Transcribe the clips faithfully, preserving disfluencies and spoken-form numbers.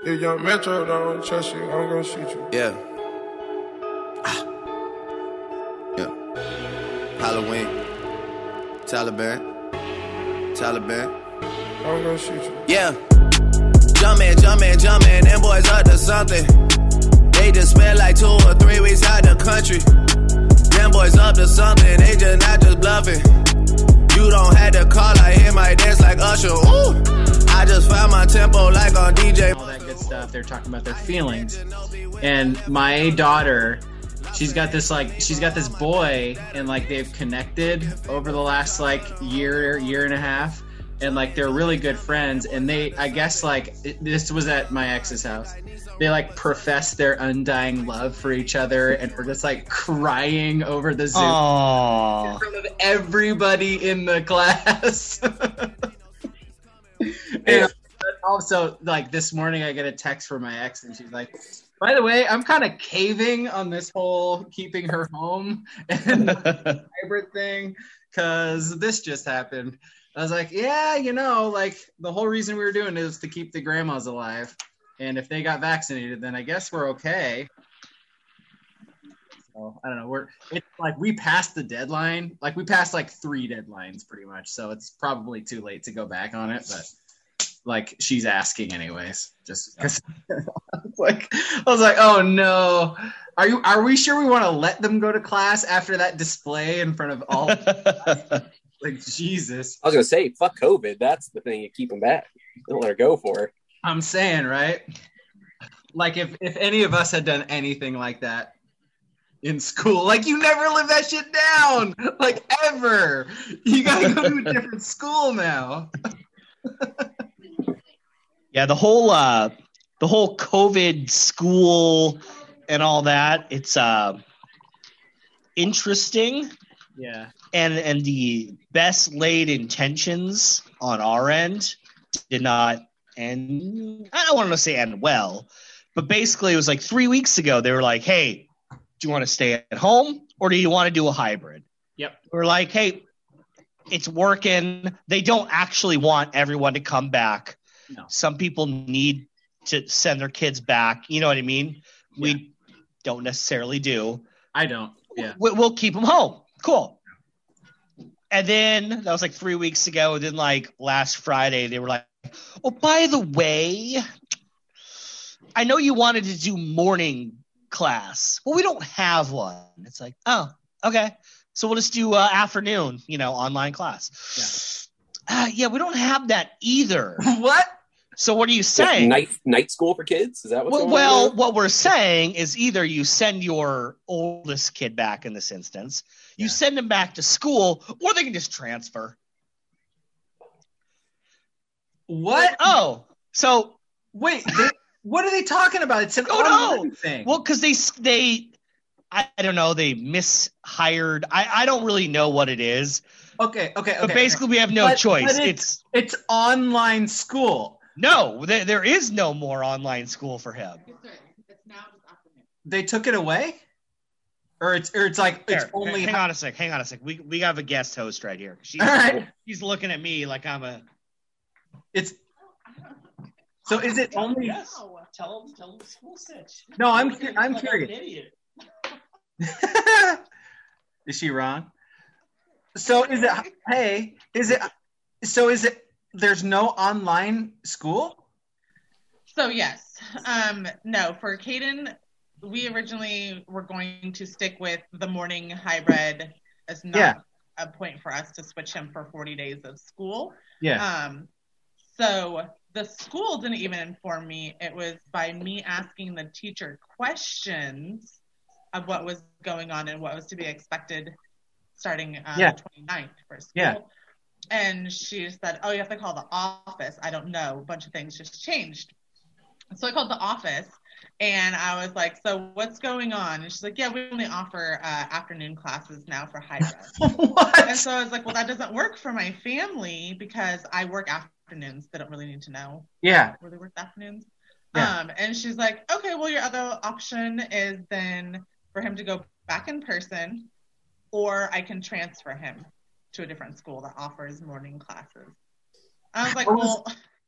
If young Metro don't trust you, I'm gonna shoot you. Yeah. Ah. Yeah. Halloween. Taliban. Taliban. I'm gonna shoot you. Yeah. Jumpin', jumpin', jumpin', them boys up to something. They just spent like two or three weeks out the country. Them boys up to something, they just not just bluffing. You don't have to call, I hear my dance like Usher. Ooh. I just found my tempo like on D J. All that good stuff. They're talking about their feelings. And my daughter, she's got this like she's got this boy, and like they've connected over the last like year, year and a half, and like they're really good friends. And they, I guess like it, this was at my ex's house. They like profess their undying love for each other, and we're just like crying over the Zoom Aww. in front of everybody in the class. And also, like this morning, I get a text from my ex, and she's like, "By the way, I'm kind of caving on this whole keeping her home and hybrid thing because this just happened." I was like, "Yeah, you know, like the whole reason we were doing it is to keep the grandmas alive, and if they got vaccinated, then I guess we're okay." So I don't know. We're it's like we passed the deadline. Like we passed like three deadlines pretty much. So it's probably too late to go back on it. But like she's asking anyways. Just because I was like, I was like, oh no. Are you? Are we sure we want to let them go to class after that display in front of all? Like Jesus. I was gonna say, fuck COVID. That's the thing you keep them back. Don't let her go for her. I'm saying, right? Like if if any of us had done anything like that in school, like you never live that shit down, like ever. You gotta go to a different school now. Yeah, the whole uh, the whole COVID school and all that. It's uh, interesting. Yeah, and and the best laid intentions on our end did not end. I don't want to say end well, but basically it was like three weeks ago. They were like, "Hey, do you want to stay at home or do you want to do a hybrid?" Yep. We're like, "Hey, it's working." They don't actually want everyone to come back. No. Some people need to send their kids back. You know what I mean? Yeah. We don't necessarily do. I don't. Yeah. We- We'll keep them home. Cool. And then that was like three weeks ago. And then like last Friday, they were like, "Oh, by the way, I know you wanted to do morning class. Well, we don't have one." It's like, oh, okay. So we'll just do uh, afternoon, you know, online class. Yeah. Uh, yeah, we don't have that either. What? So what are you saying? Night night school for kids? Is that what's Well, going well on? what we're saying is either you send your oldest kid back in this instance, you Yeah. send them back to school, or they can just transfer. What? Oh, so Wait. They, what are they talking about? It's an Oh, no. online thing. well, because they they I, I don't know, they mishired. I I don't really know what it is, okay. Okay. Okay. but basically we have no But- choice. but it's, it's it's online school. no, there, there is no more online school for him. They took it away, or it's or it's like it's Here, only. hang on a sec, hang on a sec. We we have a guest host right here. She's, All right. she's looking at me like I'm a. It's so is it only? Yes. Tell him, tell him school stitch. No, I'm cu- I'm Like curious. an idiot. Is she wrong? So is it? Hey, is it? So is it? There's no online school? So yes, um, no, for Caden, we originally were going to stick with the morning hybrid as not Yeah. a point for us to switch him for forty days of school. Yeah. Um, so the school didn't even inform me. It was by me asking the teacher questions of what was going on and what was to be expected starting uh, Yeah. the twenty-ninth for school. Yeah. And she said, "Oh, you have to call the office." I don't know. A bunch of things just changed. So I called the office and I was like, "So what's going on?" And she's like, "Yeah, we only offer uh, afternoon classes now for hybrid." What? And so I was like, "Well, that doesn't work for my family because I work afternoons. They don't really need to know Yeah. where they work afternoons." Yeah. Um, and she's like, "Okay, well, your other option is then for him to go back in person, or I can transfer him to a different school that offers morning classes." I was like, How is- "Well,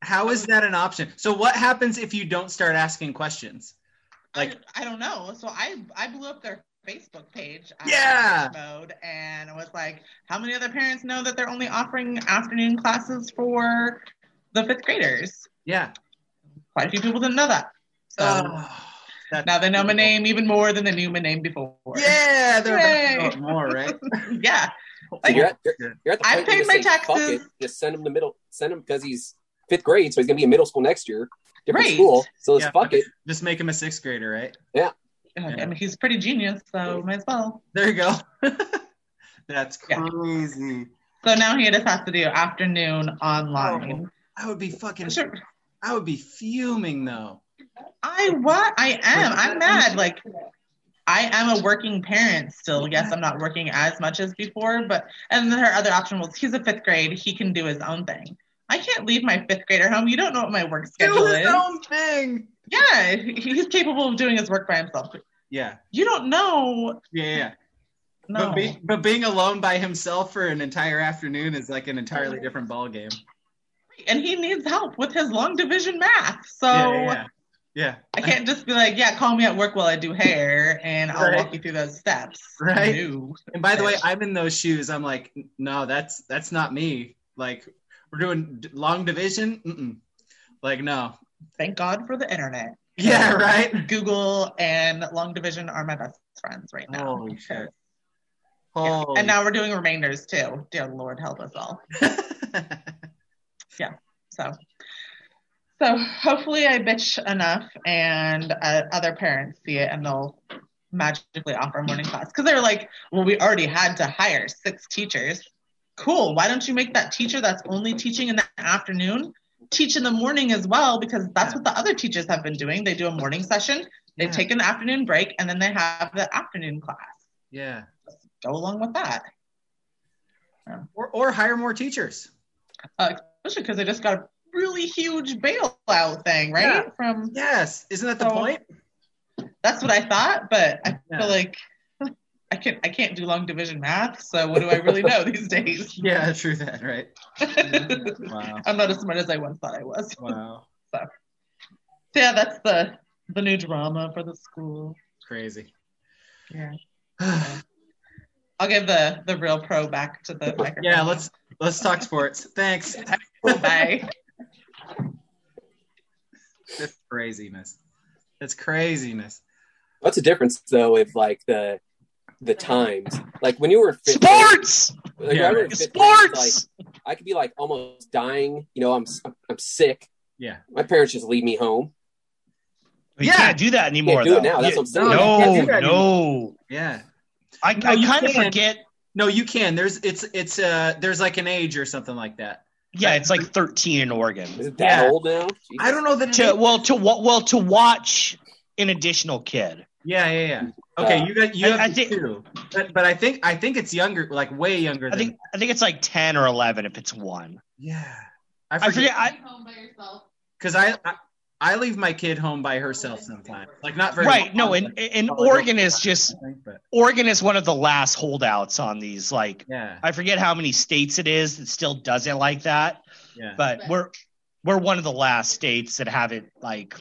How is that an option? So what happens if you don't start asking questions? Like I, I don't know. So I I blew up their Facebook page after Yeah. mode and I was like, how many other parents know that they're only offering afternoon classes for the fifth graders? Yeah. Quite a few people didn't know that. So Oh, that's now they know my beautiful. name even more than they knew my name before. Yeah, they're Yay. about to know it more, right? Yeah. So Like, you're, at, you're, you're at the I point where paid you my just say, fuck taxes. it, just send him to middle, send him because he's fifth grade, so he's gonna be in middle school next year, different Right. school. So let's Yeah. fuck it. Just make him a sixth grader, right? I mean, he's pretty genius, so might as well. There you go. That's Yeah. crazy. So now he just has to do afternoon online. I would be fucking. Sure. I would be fuming though. I what? I am. I'm mad. Like, I am a working parent still. Yes, I'm not working as much as before, but and then her other option was he's a fifth grade. He can do his own thing. I can't leave my fifth grader home. You don't know what my work schedule Do his is. own thing. Yeah, he- he's capable of doing his work by himself. Yeah. You don't know. Yeah. Yeah. No. But, be, but being alone by himself for an entire afternoon is like an entirely different ballgame. And he needs help with his long division math. So Yeah, yeah, yeah. Yeah. I can't just be like, yeah, call me at work while I do hair and I'll Right. walk you through those steps. Right. No. And by the way, I'm in those shoes. I'm like, no, that's that's not me. Like, we're doing d- long division. Mm-mm. Like, no. Thank God for the internet. Yeah, right. Google and long division are my best friends right now. Holy shit. Yeah. Holy. And now we're doing remainders too. Dear Lord, help us all. So, so hopefully I bitch enough and uh, other parents see it and they'll magically offer morning class. Because they're like, well, we already had to hire six teachers. Cool. Why don't you make that teacher that's only teaching in the afternoon teach in the morning as well? Because that's what the other teachers have been doing. They do a morning session, they Yeah. take an afternoon break, and then they have the afternoon class. Yeah. Go along with that. Or, or hire more teachers. Uh, especially because they just got a really huge bailout thing, right? Yeah. From Yes. Isn't that the So- point? That's what I thought, but I Yeah. feel like I can't I can't do long division math, so what do I really know these days? Yeah, true that, right? Wow. I'm not as smart as I once thought I was. Wow. So yeah, that's the the new drama for the school. Crazy. Yeah. I'll give the the real pro back to the microphone. Yeah, let's let's talk sports. Thanks. Bye. That's craziness. That's craziness. What's the difference though if like the the times, like when you were in fifth Sports! grade, like, Yeah, I remember right. in fifth grade, Sports! like I could be like almost dying. You know, I'm I'm sick. Yeah. My parents just leave me home. You Yeah. can't do that anymore, Can't do it though. now. That's You- what I'm saying. No, No, you can't do that no. Yeah. I, No, I you kind of can. forget. No, you can. There's it's it's uh there's like an age or something like that. Yeah, it's like thirteen in Is Oregon. it that Yeah. old now? Jesus. I don't know that. To well, to wa- well, to watch an additional kid. Yeah, yeah, yeah. Okay, Uh, you got you I- have I the think- two, but but I think I think it's younger, like way younger. I Than think I think it's like ten or eleven if it's one. Yeah, I I forget forget. I, Home by yourself. because I, I I leave my kid home by herself sometimes. Like not very right? long, No, and but- and Oh, I don't- Oregon is just but Oregon is one of the last holdouts on these. Like yeah, I forget how many states it is that still does it like that, yeah. but we're we're one of the last states that have it like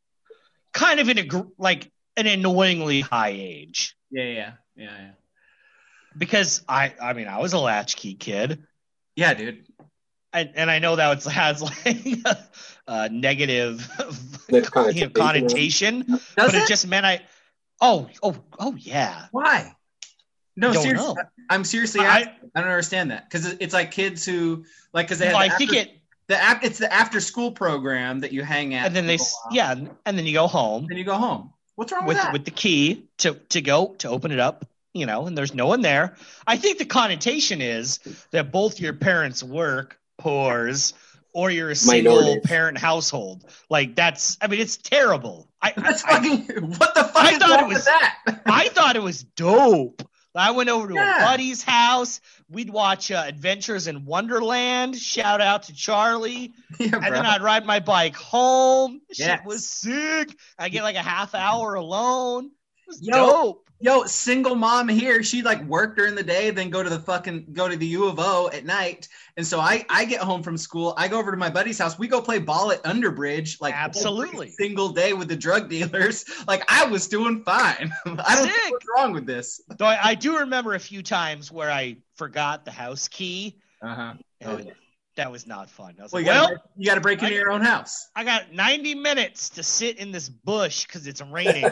kind of in a gr- like an annoyingly high age. yeah, yeah, yeah, yeah. Because I I mean I was a latchkey kid. Yeah, dude. And, and I know that it has like a, a negative The you know, connotation, Does but it? it just meant I. Oh, oh, oh, yeah. Why? No, Don't seriously. know. I'm seriously. I- asking. I don't understand that because it's like kids who like because they have Well, I the think after, it, the app. It's the after school program that you hang at, and then they, for a s- while, yeah, and then you go home Then you go home. What's wrong with, with that? with the key to to go to open it up, you know, and there's no one there. I think the connotation is that both your parents work, whores, or you're a single Minorities. parent household. Like that's, I mean, it's terrible. I, That's I, fucking. What the fuck I is thought wrong it was- with that? I thought it was dope. I went over to Yeah. a buddy's house. We'd watch uh, Adventures in Wonderland. Shout out to Charlie. yeah, And bro. then I'd ride my bike home. Shit Yes. was sick. I get like a half hour alone. was Yo, dope. Yo, single mom here. She like worked during the day, then go to the fucking go to the U of O at night. And so I I get home from school. I go over to my buddy's house. We go play ball at Underbridge, like Absolutely. every single day with the drug dealers. Like I was doing fine. I don't Sick. know what's wrong with this. Though I, I do remember a few times where I forgot the house key. Uh huh. And that was not fun. I was Well, like, you gotta, well, you got to break into I- your own house. I got ninety minutes to sit in this bush because it's raining.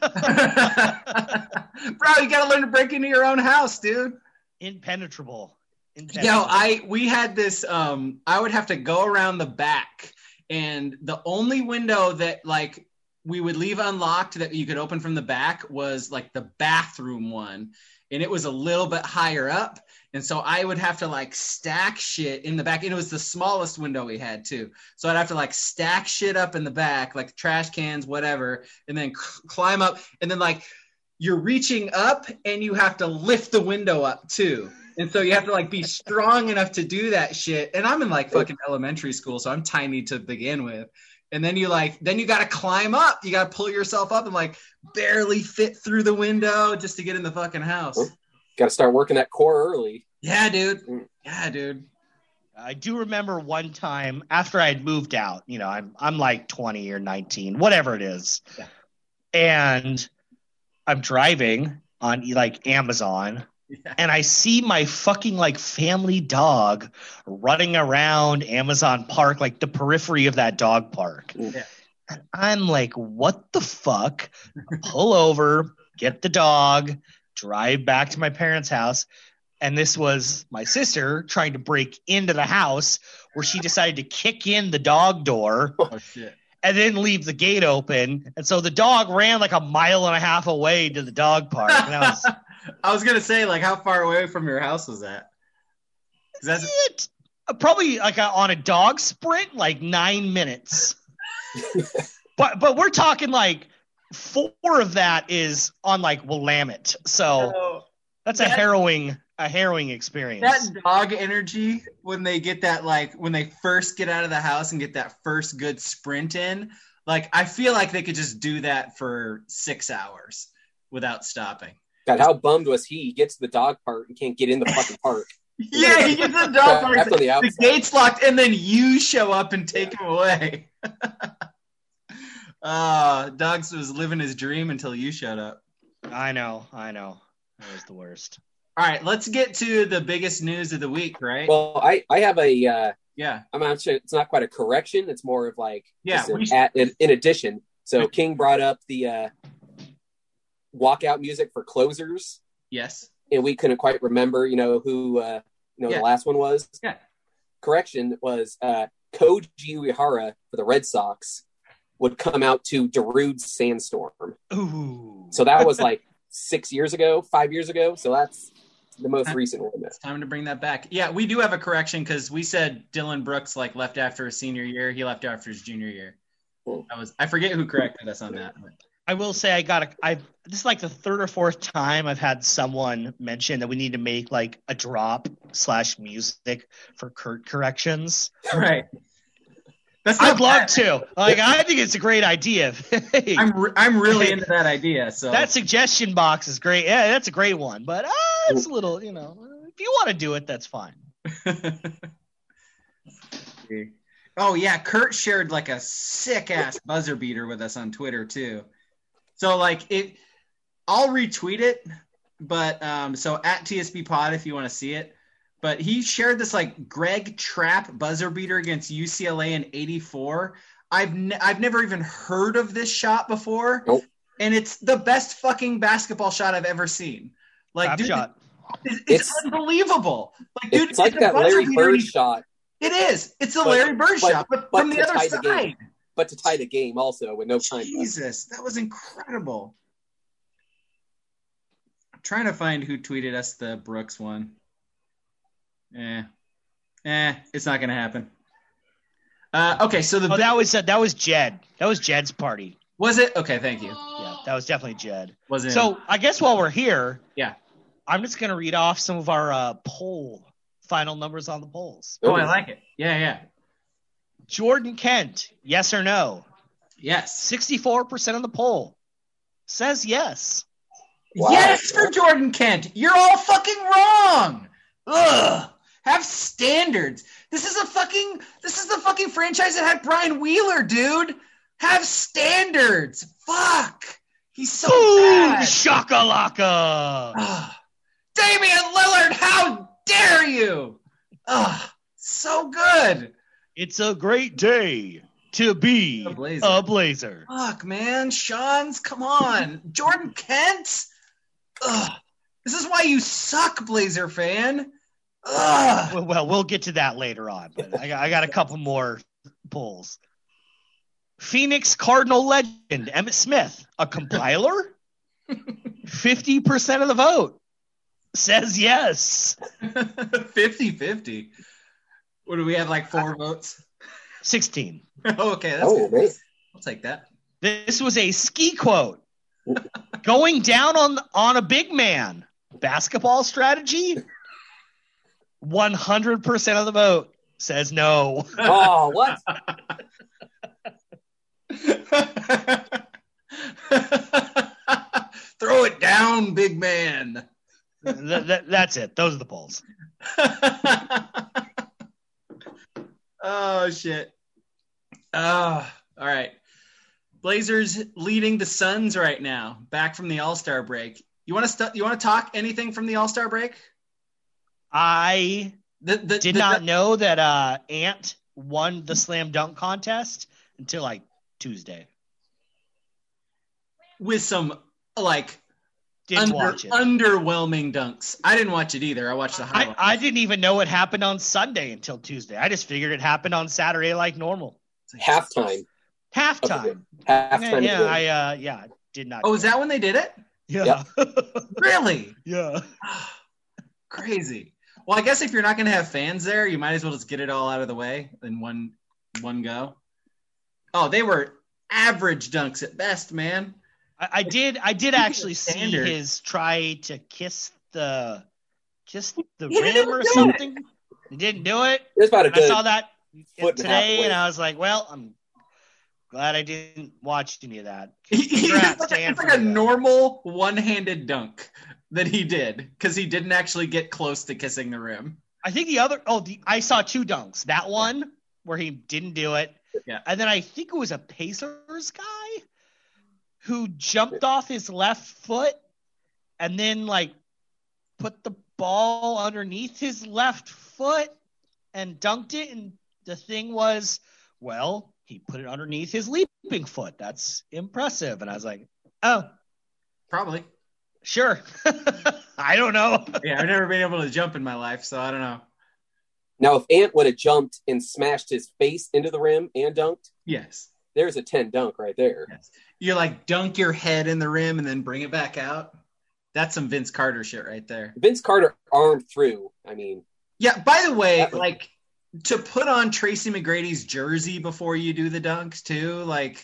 Bro, you got to learn to break into your own house, dude. Impenetrable. Yo, Impenetrable. I we had this. Um, I would have to go around the back, and the only window that like we would leave unlocked that you could open from the back was like the bathroom one, and it was a little bit higher up, and so I would have to like stack shit in the back, and it was the smallest window we had too. So I'd have to like stack shit up in the back, like trash cans, whatever, and then c- climb up, and then like you're reaching up, and you have to lift the window up too. And so you have to like be strong enough to do that shit. And I'm in like fucking elementary school, so I'm tiny to begin with. And then you like, then you got to climb up. You got to pull yourself up and like barely fit through the window just to get in the fucking house. Got to start working that core early. Yeah, dude. Yeah, dude. I do remember one time after I had moved out, you know, I'm I'm like twenty or nineteen, whatever it is. Yeah. And I'm driving on like Amazon. Yeah. And I see my fucking like family dog running around Amazon Park, like the periphery of that dog park. Yeah. And I'm like, what the fuck? Pull over, get the dog, drive back to my parents' house. And this was my sister trying to break into the house where she decided to kick in the dog door Oh, shit. and then leave the gate open. And so the dog ran like a mile and a half away to the dog park. And I was I was going to say, like, how far away from your house was that? 'Cause that's, it, probably like a, on a dog sprint, like nine minutes. but but we're talking like four of that is on like Willamette. So so, that's a that- harrowing a harrowing experience. that dog energy when they get that, like, when they first get out of the house and get that first good sprint in, like, I feel like they could just do that for six hours without stopping. God, how bummed was he? He gets to the dog park and can't get in the fucking park. Yeah, he gets the dog park. After the The outside. gate's locked, and then you show up and take him away. uh, Dogs was living his dream until you showed up. I know, I know. That was the worst. All right, let's get to the biggest news of the week, right? Well, I, I have a, uh, yeah. I'm not sure, it's not quite a correction. It's more of like, Yeah, just an we should- at, in, in addition. So King brought up the uh, walkout music for closers, Yes. and we couldn't quite remember, you know, who, uh, you know, Yeah. the last one was. Yeah. Correction was uh, Koji Uehara for the Red Sox would come out to Darude's Sandstorm. Ooh. So that was like six years ago, five years ago. So that's the most Uh, recent one. It's time to bring that back. Yeah, we do have a correction because we said Dylan Brooks like left after his senior year. He left after his junior year. Cool. I was I forget who corrected us on that. but- I will say I got a I this is like the third or fourth time I've had someone mention that we need to make like a drop slash music for Kurt corrections. Right. That's not I'd love bad. to. Like I think it's a great idea. Hey, I'm re- I'm really into that idea. So that suggestion box is great. Yeah, that's a great one. But uh, it's a little, you know, if you want to do it, that's fine. Oh yeah, Kurt shared like a sick ass buzzer beater with us on Twitter too. So like it, I'll retweet it, but um, so at T S B Pod if you want to see it. But he shared this like Greg Trapp buzzer beater against U C L A in eighty-four. I've ne- I've never even heard of this shot before, Nope. and it's the best fucking basketball shot I've ever seen. Like, Trap dude, shot. It's, it's, It's- unbelievable. Like, dude, It's like a that buzzer Larry beater and Bird he- shot, It is. It's the But- Larry Bird but- shot, but, but from the to other tie the game. side. but to tie the game also with no time left. Jesus, that was incredible. I'm trying to find who tweeted us the Brooks one. Eh, eh, it's not gonna happen. Uh, okay, so the Oh, that was uh, that was Jed. That was Jed's party. was it? Okay, thank you. Yeah, that was definitely Jed. Was it? So I guess while we're here, Yeah. I'm just gonna read off some of our uh, poll final numbers on the polls. Oh, I like it. Yeah, yeah. Jordan Kent, yes or no? Yes. sixty-four percent of the poll says yes. Wow. Yes for Jordan Kent. You're all fucking wrong. Ugh. Have standards. This is a fucking this is the fucking franchise that had Brian Wheeler, dude. Have standards. Fuck. He's so Boom, bad. shakalaka. Ugh. Damian Lillard, how dare you? Ugh. So good. It's a great day to be A Blazer. a Blazer. Fuck, man. Sean's, come on. Jordan Kent? Ugh. This is why you suck, Blazer fan. Ugh. Well, well, we'll get to that later on, but I got, I got a couple more polls. Phoenix Cardinal legend Emmitt Smith, a compiler? fifty percent of the vote says yes. fifty-fifty. What do we have, like four votes? sixteen. Okay, that's Oh, good. man. I'll take that. This was a ski quote. Going down on on a big man. Basketball strategy? one hundred percent of the vote says no. Oh, what? Throw it down, big man. Th- th- that's it. Those are the polls. Oh shit. Oh, all right. Blazers leading the Suns right now, back from the All-Star break. You want to st- you want to talk anything from the All-Star break? I The, the, did the- not know that uh, Ant won the slam dunk contest until like Tuesday. with some like Didn't under, watch it. underwhelming dunks. I didn't watch it either. I watched the I, highlights. I didn't even know it happened on Sunday until Tuesday. I just figured it happened on Saturday like normal. Halftime. Halftime. Halftime. Yeah, of the yeah, game. I uh, yeah, did not. Oh, is that when they did it? Yeah. Really? Yeah. Crazy. Well, I guess if you're not going to have fans there, you might as well just get it all out of the way in one one go. Oh, they were average dunks at best, man. I, I did. I did actually see Standard. his try to kiss the, just the He rim didn't or do it. something. He didn't do it. There's about a And I good saw that foot and a half today, away. and I was like, "Well, I'm glad I didn't watch any of that." He- he- Congrats, it's like, Dan, it's for like a that. normal one-handed dunk that he did because he didn't actually get close to kissing the rim. I think the other. Oh, the, I saw two dunks. That one where he didn't do it, Yeah. and then I think it was a Pacers guy who jumped off his left foot and then like put the ball underneath his left foot and dunked it. And the thing was, well, he put it underneath his leaping foot. That's impressive. And I was like, oh, Probably. sure. I don't know. Yeah, I've never been able to jump in my life, so I don't know. Now, if Ant would have jumped and smashed his face into the rim and dunked, Yes. there's a ten dunk right there. Yes. You like dunk your head in the rim and then bring it back out. That's some Vince Carter shit right there. Vince Carter armed through. I mean, Yeah, by the way, That was- like to put on Tracy McGrady's jersey before you do the dunks too, like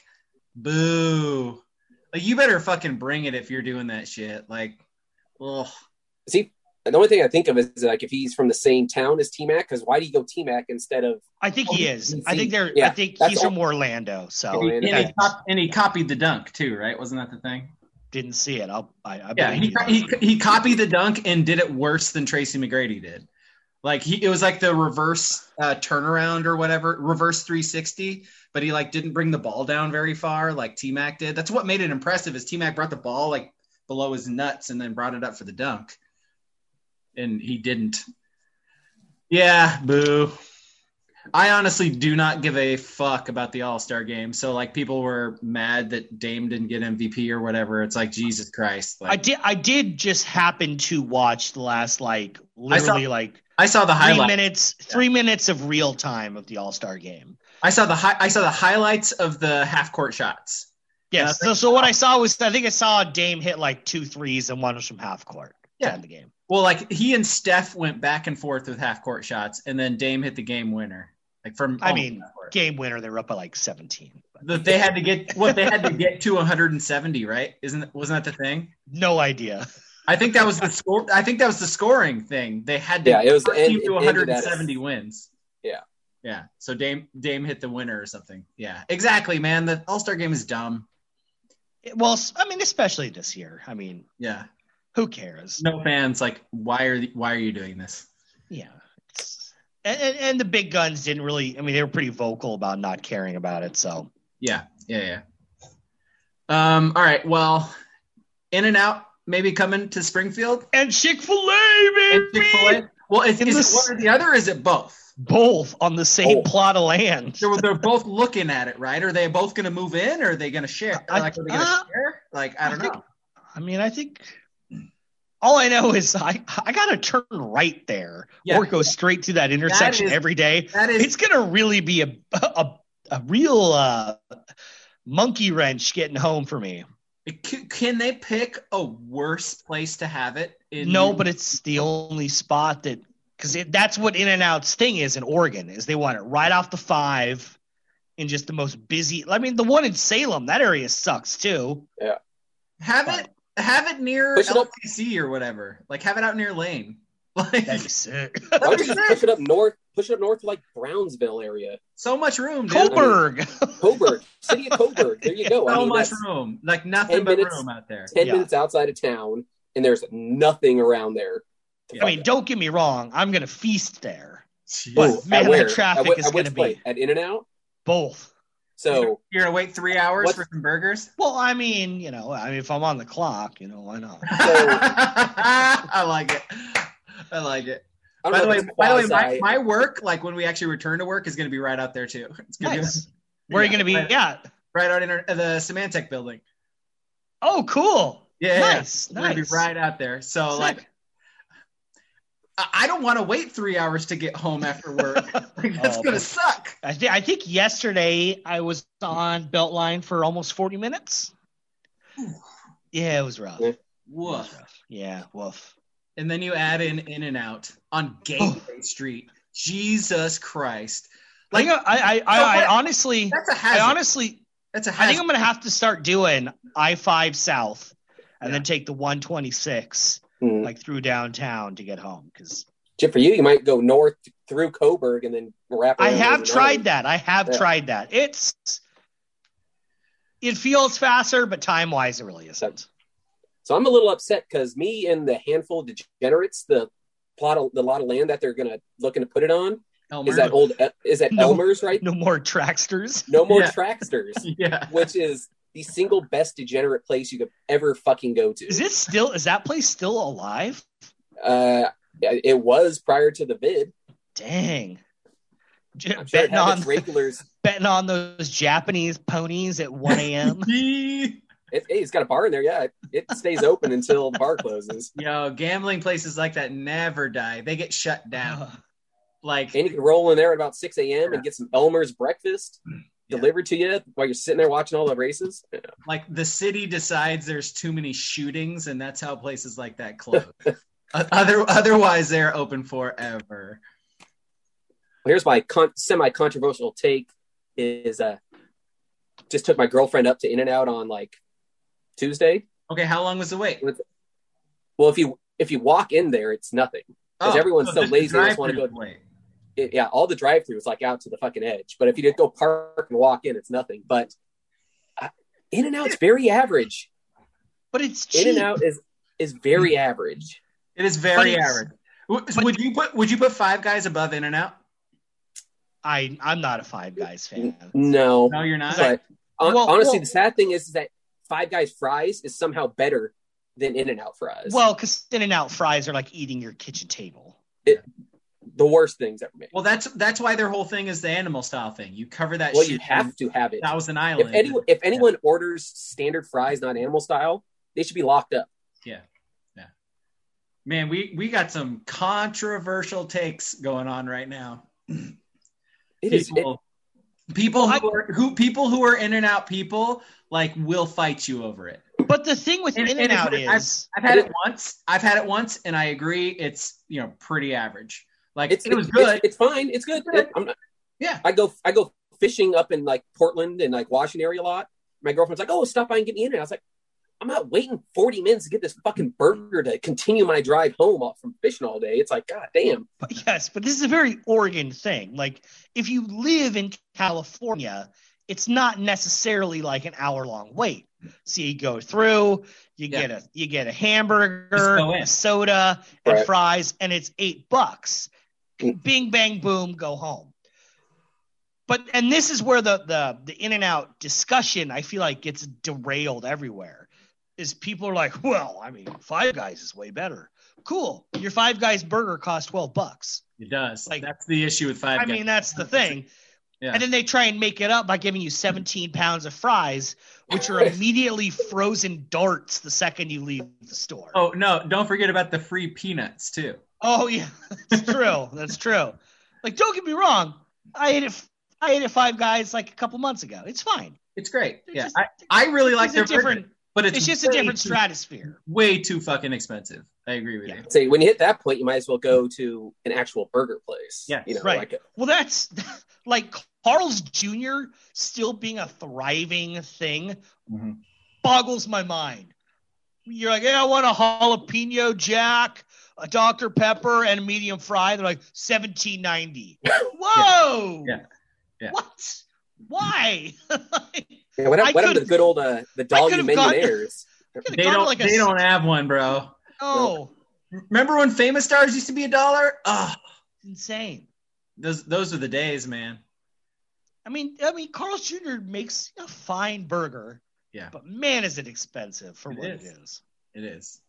boo. Like you better fucking bring it if you're doing that shit. Like, ugh. see, the only thing I think of is like if he's from the same town as T-Mac, because why do you go T-Mac instead of I think he is. I think they're. I Yeah, think that's he's all. from Orlando. So And he- And he, Okay. cop- and he copied the dunk too, right? Wasn't that the thing? didn't see it. I'll. I, I Yeah, believe he, you. he he copied the dunk and did it worse than Tracy McGrady did. Like he, it was like the reverse uh, turnaround or whatever, reverse three sixty. But he like didn't bring the ball down very far like T-Mac did. That's what made it impressive. Is T-Mac brought the ball like below his nuts and then brought it up for the dunk, and he didn't. Yeah, boo. I honestly do not give a fuck about the All-Star game. So like people were mad that Dame didn't get M V P or whatever. It's like Jesus Christ. Like, I did. I did just happen to watch the last like literally like I saw the three highlights. minutes. Three minutes of real time of the All Star game. I saw the hi- I saw the highlights of the half court shots. Yes. Yeah, so, so what I saw was I think I saw Dame hit like two threes and one was from half court. to Yeah. end the game. Well, like he and Steph went back and forth with half court shots, and then Dame hit the game winner. Like from I almost mean, half court. game winner. They were up by like seventeen. But That they had to get what they had to get to one hundred seventy, right? Isn't wasn't that the thing? no idea. I think that was the score. I think that was the scoring thing. They had to Yeah, it was the get end- to it ended one hundred seventy at a- wins. Yeah. Yeah. So Dame Dame hit the winner or something. Yeah. Exactly, man. The All-Star game is dumb. Well, I mean, especially this year. I mean, Yeah. who cares? No fans like why are why are you doing this? Yeah. It's, and, and and the big guns didn't really. I mean, they were pretty vocal about not caring about it. So Yeah, yeah, yeah. Um. All right. Well, In and Out maybe coming to Springfield. and Chick-fil-A, baby. And Chick-fil-A. Well, is, In is the it one or the other? Or is it both? Both on the same Both. plot of land. They're, they're both looking at it, right? Are they both going to move in, or are they going to share? I- like, are they going to uh, share? Like, I don't I think- know. I mean, I think all I know is I I got to turn right there Yeah. or go straight to that intersection is- every day. That is It's gonna really be a a, a real uh, monkey wrench getting home for me. C- Can they pick a worse place to have it? In No, but it's the only spot that because that's what In and Out's thing is in Oregon is they want it right off the five in just the most busy. I mean, the one in Salem, that area sucks too. have it have it near Push it L up. T C or whatever. Like, have it out near Lane. Like, That'd be sick. Why don't you just push it up north? Push it up north to like Brownsville area, so much room, dude. Coburg. Coburg, city of Coburg. There you go. I So mean, much that's room. Like nothing ten but minutes. room out there. ten Yeah. minutes outside of town, and there's nothing around there. to I mean, fuck don't get me wrong. I'm gonna feast there. with. But Ooh, man, at where? the traffic at, wh- is at which gonna place? be At In and Out. both. So You're gonna wait three hours What's- for some burgers? Well, I mean, you know, I mean, if I'm on the clock, you know, why not? I like it. I like it. I By don't the know way, if it's by the way, my, quasi- my work, like when we actually return to work, is going to be right out there too. It's going to Nice. Where are you Yeah, gonna be? right. Yeah. be right out in our- the Symantec building. Oh, cool. Yeah, Nice. It's going to be Nice. right out there. So Sick. like, I I don't want to wait three hours to get home after work. Like, that's Oh, going to but- suck. I, th- I think yesterday I was on Beltline for almost forty minutes. Yeah, it was rough. Yeah. It Woof. was rough. Yeah, woof. And then you add in In and Out on Gateway Street. Jesus Christ! I, think I, I, I, I honestly, That's a I hazard. honestly, That's a I hazard. think I'm gonna have to start doing I five South, and then take the one twenty-six Hmm. like through downtown to get home because Chip, for you, you might go north through Coburg and then wrap I around have overnight. tried that. I have Yeah. tried that. It's it feels faster, but time wise, it really isn't. So I'm a little upset because me and the handful of degenerates, the plot, of, the lot of land that they're gonna looking to put it on Elmer. is that old, is that No. Elmer's, right? No more tracksters. No more Yeah. Tracksters, Yeah. which is the single best degenerate place you could ever fucking go to. Is it still? Is that place still alive? Uh, yeah, it was prior to the vid. Dang. J- I'm sure it betting had on its regulars. betting on those Japanese ponies at one a.m. It, hey, it's got a bar in there. Yeah, it, it stays open until the bar closes, Yo, gambling places like that never die. They get shut down. Like, and you can roll in there at about six a.m. and get some Elmer's breakfast Yeah. delivered to you while you're sitting there watching all the races. Yeah. like the city decides there's too many shootings, and that's how places like that close. Other, otherwise, they're open forever. Here's my con- semi-controversial take: is uh, just took my girlfriend up to In and Out on like Tuesday. Okay, how long was the wait? Well, if you if you walk in there, it's nothing. 'Cause everyone's so just lazy, they just wanna drive-through go- wait. It, yeah, all the drive-throughs like out to the fucking edge. But if you did go park and walk in, it's nothing. But uh, In and Out's very average. But it's cheap. In and Out is is very average. It is But very it's- average. W- but- would you put Would you put Five Guys above In and Out? I I'm not a Five Guys fan. No, No, you're not. but hon- Well, honestly, well- the sad thing is, is that Five Guys fries is somehow better than In and Out fries. Well, because In and Out fries are like eating your kitchen table. the worst things ever made. Well, that's that's why their whole thing is the animal style thing. You cover that Well, shit you have in to have it. Thousand Island. If anyone if anyone orders standard fries, not animal style, they should be locked up. Yeah. Yeah. Man, we, we got some controversial takes going on right now. It is. It, People, people who are who people who are In and Out people like will fight you over it. But the thing with And- In and and Out it's- is I've had it once. I've had it once, and I agree. It's you know pretty average. Like it's it was it's, good. It's, it's fine. It's good. It- I'm not, Yeah. I go I go fishing up in like Portland and like Washington area a lot. My girlfriend's like, "Oh, stop by and get me in." And I was like, "I'm not waiting forty minutes to get this fucking burger to continue my drive home off from fishing all day." It's like, God damn. but yes, but this is a very Oregon thing. Like if you live in California, it's not necessarily like an hour long wait. So you go through, you Yeah. get a you get a Just hamburger, go in. a soda, and Right. fries, and it's eight bucks. Bing bang boom, go home. But and this is where the the the In-N-Out discussion I feel like gets derailed everywhere. Is people are like, well, I mean, Five Guys is way better. Cool, your Five Guys burger costs twelve bucks. It does. Like- That's the issue with Five I Guys. mean, that's the thing. Yeah. And then they try and make it up by giving you seventeen pounds of fries, which are immediately frozen darts the second you leave the store. Oh no! Don't forget about the free peanuts too. Oh, yeah, that's true. That's true. Like, don't get me wrong. I ate it. I ate at Five Guys like a couple months ago. It's fine. It's great. They're Yeah, just- I, I really like It's their a different. burger, but it's, It's just a way different too- stratosphere. Way too fucking expensive. I agree with Yeah. you. So when you hit that point, you might as well go to an actual burger place. Yes. you know, Right. like Well, that's like Carl's Junior still being a thriving thing Mhm. boggles my mind. You're like, yeah, I want a jalapeno jack, a Doctor Pepper, and a medium fry. They're like seventeen ninety. Whoa. Yeah. Yeah. What? Why? Yeah, what, I hap- what happened to could've- the good old uh, the doggy could've gone- millionaires? They don't. They don't have one, bro. Oh, Remember when Famous Stars used to be a dollar? Oh, insane. those those are the days, man. I mean, I mean, Carl's Junior makes a fine burger. Yeah. But man, is it expensive for It what is. it is. It is.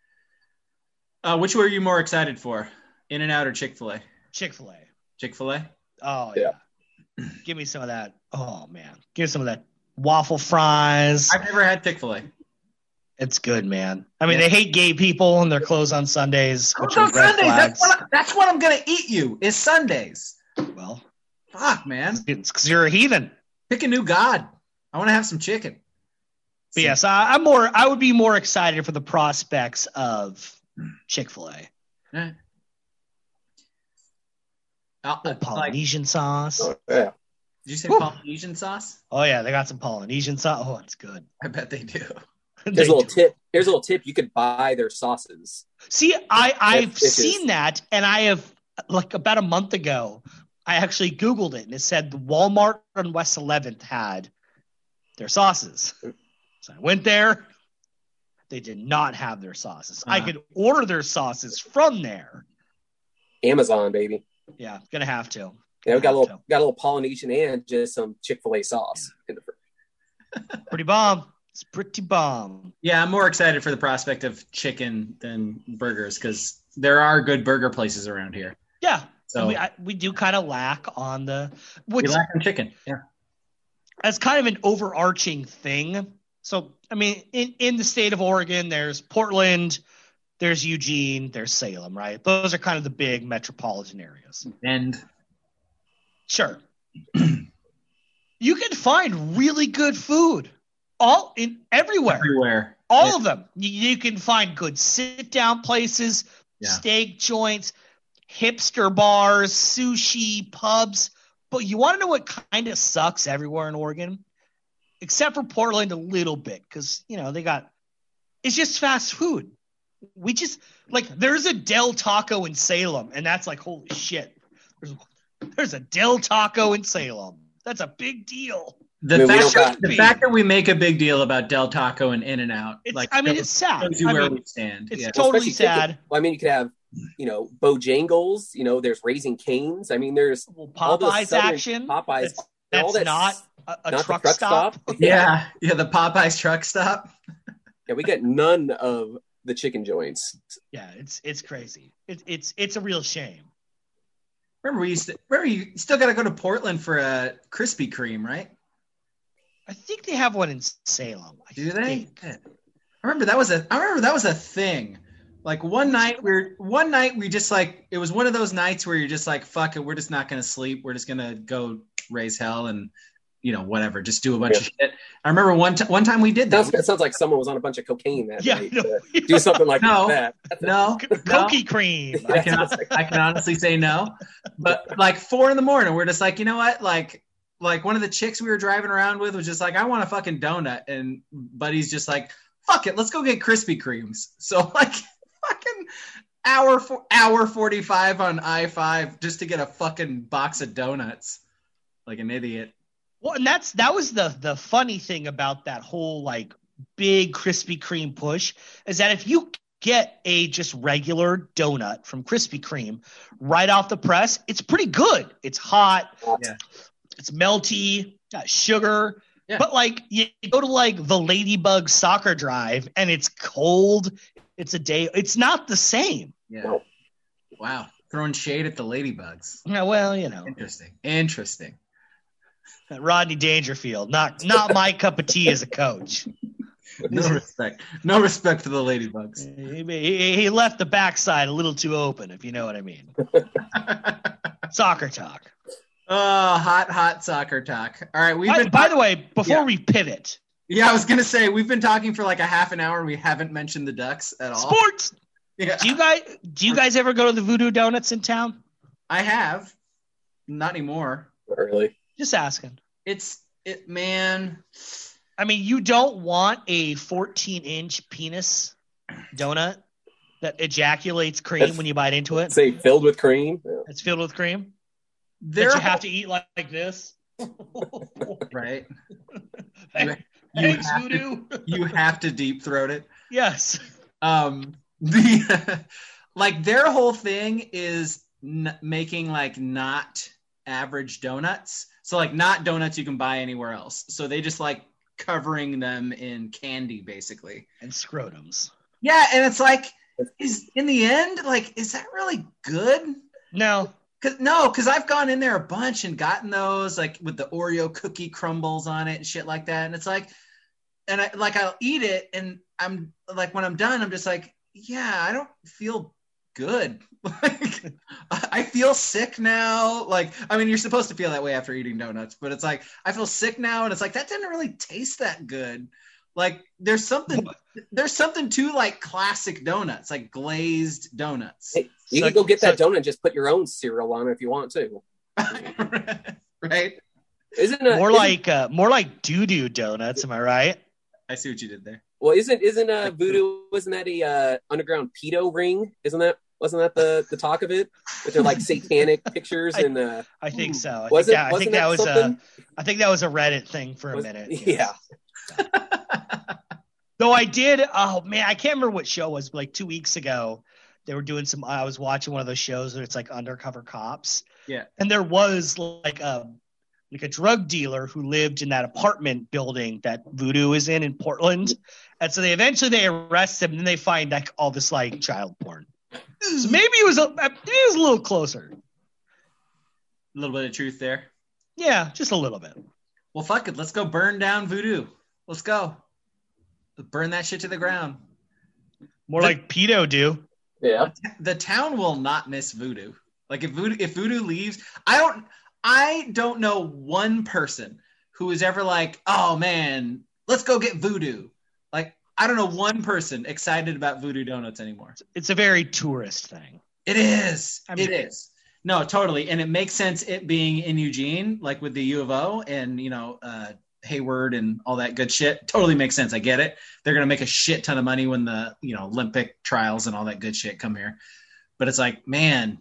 Uh, which were you more excited for, In-N-Out or Chick-fil-A? Chick-fil-A. Chick-fil-A. Oh Yeah. yeah. Give me some of that. Oh man, give me some of that waffle fries. I've never had Chick-fil-A. It's good, man. I mean, Yeah. they hate gay people and they're closed on Sundays, which Close are on red Sundays. That's flags. what, I, that's what I'm gonna eat you. Is Sundays. Well, Fuck, man. it's because you're a heathen. Pick a new god. I want to have some chicken. But yes, I, I'm more. I would be more excited for the prospects of Chick-fil-A. Eh. Uh, Oh, like, Polynesian sauce. Oh, yeah. did you say Whew. Polynesian sauce? Oh yeah, they got some Polynesian sauce. Oh, it's good. I bet they do. They Here's a little do. tip. Here's a little tip. You could buy their sauces. See, I I've It- it is. seen that, and I have like about a month ago, I actually Googled it, and it said the Walmart on West eleventh had their sauces. So I went there. They did not have their sauces. I Uh-huh. could order their sauces from there. Amazon, baby. Yeah, gonna have to. Yeah, we got a Gonna little have got a little Polynesian and just some Chick-fil-A sauce. In the fridge. to. Pretty bomb. It's pretty bomb. Yeah, I'm more excited for the prospect of chicken than burgers because there are good burger places around here. Yeah. So And we I, we do kind of lack on the we which lack on chicken. Yeah. as kind of an overarching thing. So, I mean, in, in the state of Oregon, there's Portland, there's Eugene, there's Salem, right? Those are kind of the big metropolitan areas. And Sure. You can find really good food all in everywhere. everywhere. All Yeah. of them. You, you can find good sit down places, Yeah. steak joints, hipster bars, sushi, pubs. But you want to know what kind of sucks everywhere in Oregon? Except for Portland a little bit, because, you know, they got – it's just fast food. We just – like, there's a Del Taco in Salem, and that's like, holy shit. There's, there's a Del Taco in Salem. That's a big deal. The, I mean, we fact, don't got- the fact that we make a big deal about Del Taco and In-N-Out, It's, like, I mean, shows- it's sad. shows you I where mean, we stand. it's Yeah. totally Especially sad. chicken. Well, I mean, you could have, you know, Bojangles. You know, there's Raising Cane's. I mean, there's Well, all this Popeyes southern- action. Popeyes. That's, all that's that's not a, a not the truck, truck stop. stop. yeah, yeah, the Popeyes truck stop. Yeah, we get none of the chicken joints. Yeah, it's it's crazy. It's it's it's a real shame. Remember, we used to. Remember, you still got to go to Portland for a Krispy Kreme, right? I think they have one in Salem. I Do they? think. I remember that was a. I remember that was a thing. Like one night we we're one night we just like it was one of those nights where you're just like fuck it, we're just not gonna sleep. We're just gonna go raise hell and you know whatever, just do a bunch Yeah. of shit. I remember one t- one time we did Sounds, that. it sounds like someone was on a bunch of cocaine that Yeah, night no. to do something like No. that. No, C- no. Cookie cream. I can I can honestly say no, but like four in the morning, we're just like, you know what, like like one of the chicks we were driving around with was just like, I want a fucking donut, and Buddy's just like, fuck it, let's go get Krispy Kremes. So like fucking hour for hour forty five on I five just to get a fucking box of donuts, like an idiot. Well, and that's that was the the funny thing about that whole like big Krispy Kreme push is that if you get a just regular donut from Krispy Kreme right off the press, it's pretty good. It's hot. Yeah. It's melty, got sugar. Yeah. But like you go to like the Ladybug Soccer Drive and it's cold. It's a day. It's not the same. Yeah. Wow. Throwing shade at the Ladybugs. Yeah, well, you know, Interesting. Interesting. Rodney Dangerfield, not not my cup of tea as a coach. No respect. No respect for the Ladybugs. He, he, he left the backside a little too open, if you know what I mean. Soccer talk. Oh, hot, hot soccer talk. All right. We've By, been by the way, before Yeah. we pivot, Yeah, I was gonna say we've been talking for like a half an hour and we haven't mentioned the Ducks at all. sports. Yeah. Do you guys do you guys ever go to the Voodoo Donuts in town? I have. Not anymore. Not really. Just asking. It's it man. I mean, you don't want a fourteen inch penis donut that ejaculates cream That's- when you bite into it. Say filled with cream. Yeah. It's filled with cream. There That you have to eat like, like this. right. Thanks, You have, to, Voodoo. you have to deep throat it. Yes. Um the like their whole thing is n- making like not average donuts. So like not donuts you can buy anywhere else. So they just like covering them in candy basically. And scrotums. Yeah, and it's like is in the end like is that really good? No. Cause no, because I've gone in there a bunch and gotten those like with the Oreo cookie crumbles on it and shit like that. And it's like, and I like I'll eat it and I'm like when I'm done, I'm just like, yeah, I don't feel good. Like I feel sick now. Like I mean, you're supposed to feel that way after eating donuts, but it's like I feel sick now, and it's like that didn't really taste that good. Like there's something there's something to like classic donuts, like glazed donuts. Hey, you So- can go get that so- donut and just put your own cereal on it if you want to. Right? Isn't it More isn't- like uh, more like doo-doo donuts, am I right? I see what you did there. Well, isn't isn't uh, Voodoo? Wasn't that a uh, underground pedo ring? Isn't that wasn't that the, the talk of it? With their like satanic pictures I- and uh, I think so. I Was think it- that, I wasn't think that that was a something? I think that was a Reddit thing for a was- minute. yeah. yes. Though I did, oh man, I can't remember what show it was, but like two weeks ago, they were doing some. I was watching one of those shows where it's like undercover cops. Yeah. And there was like a like a drug dealer who lived in that apartment building that Voodoo is in in Portland, and so they eventually they arrest him, and then they find like all this like child porn. So maybe it was a maybe it was a little closer. A little bit of truth there. Yeah, just a little bit. Well, fuck it. Let's go burn down Voodoo. Let's go. Let's burn that shit to the ground. More The- like pedo do. Yeah. The town will not miss Voodoo. Like if Voodoo, if Voodoo leaves, I don't, I don't know one person who is ever like, oh man, let's go get Voodoo. Like I don't know one person excited about Voodoo Donuts anymore. It's a very tourist thing. It is. I mean- it is. No, totally. And it makes sense it being in Eugene, like with the U of O and, you know, uh, Hayward and all that good shit. Totally makes sense. I get it. They're going to make a shit ton of money when the, you know, Olympic trials and all that good shit come here. But it's like, man,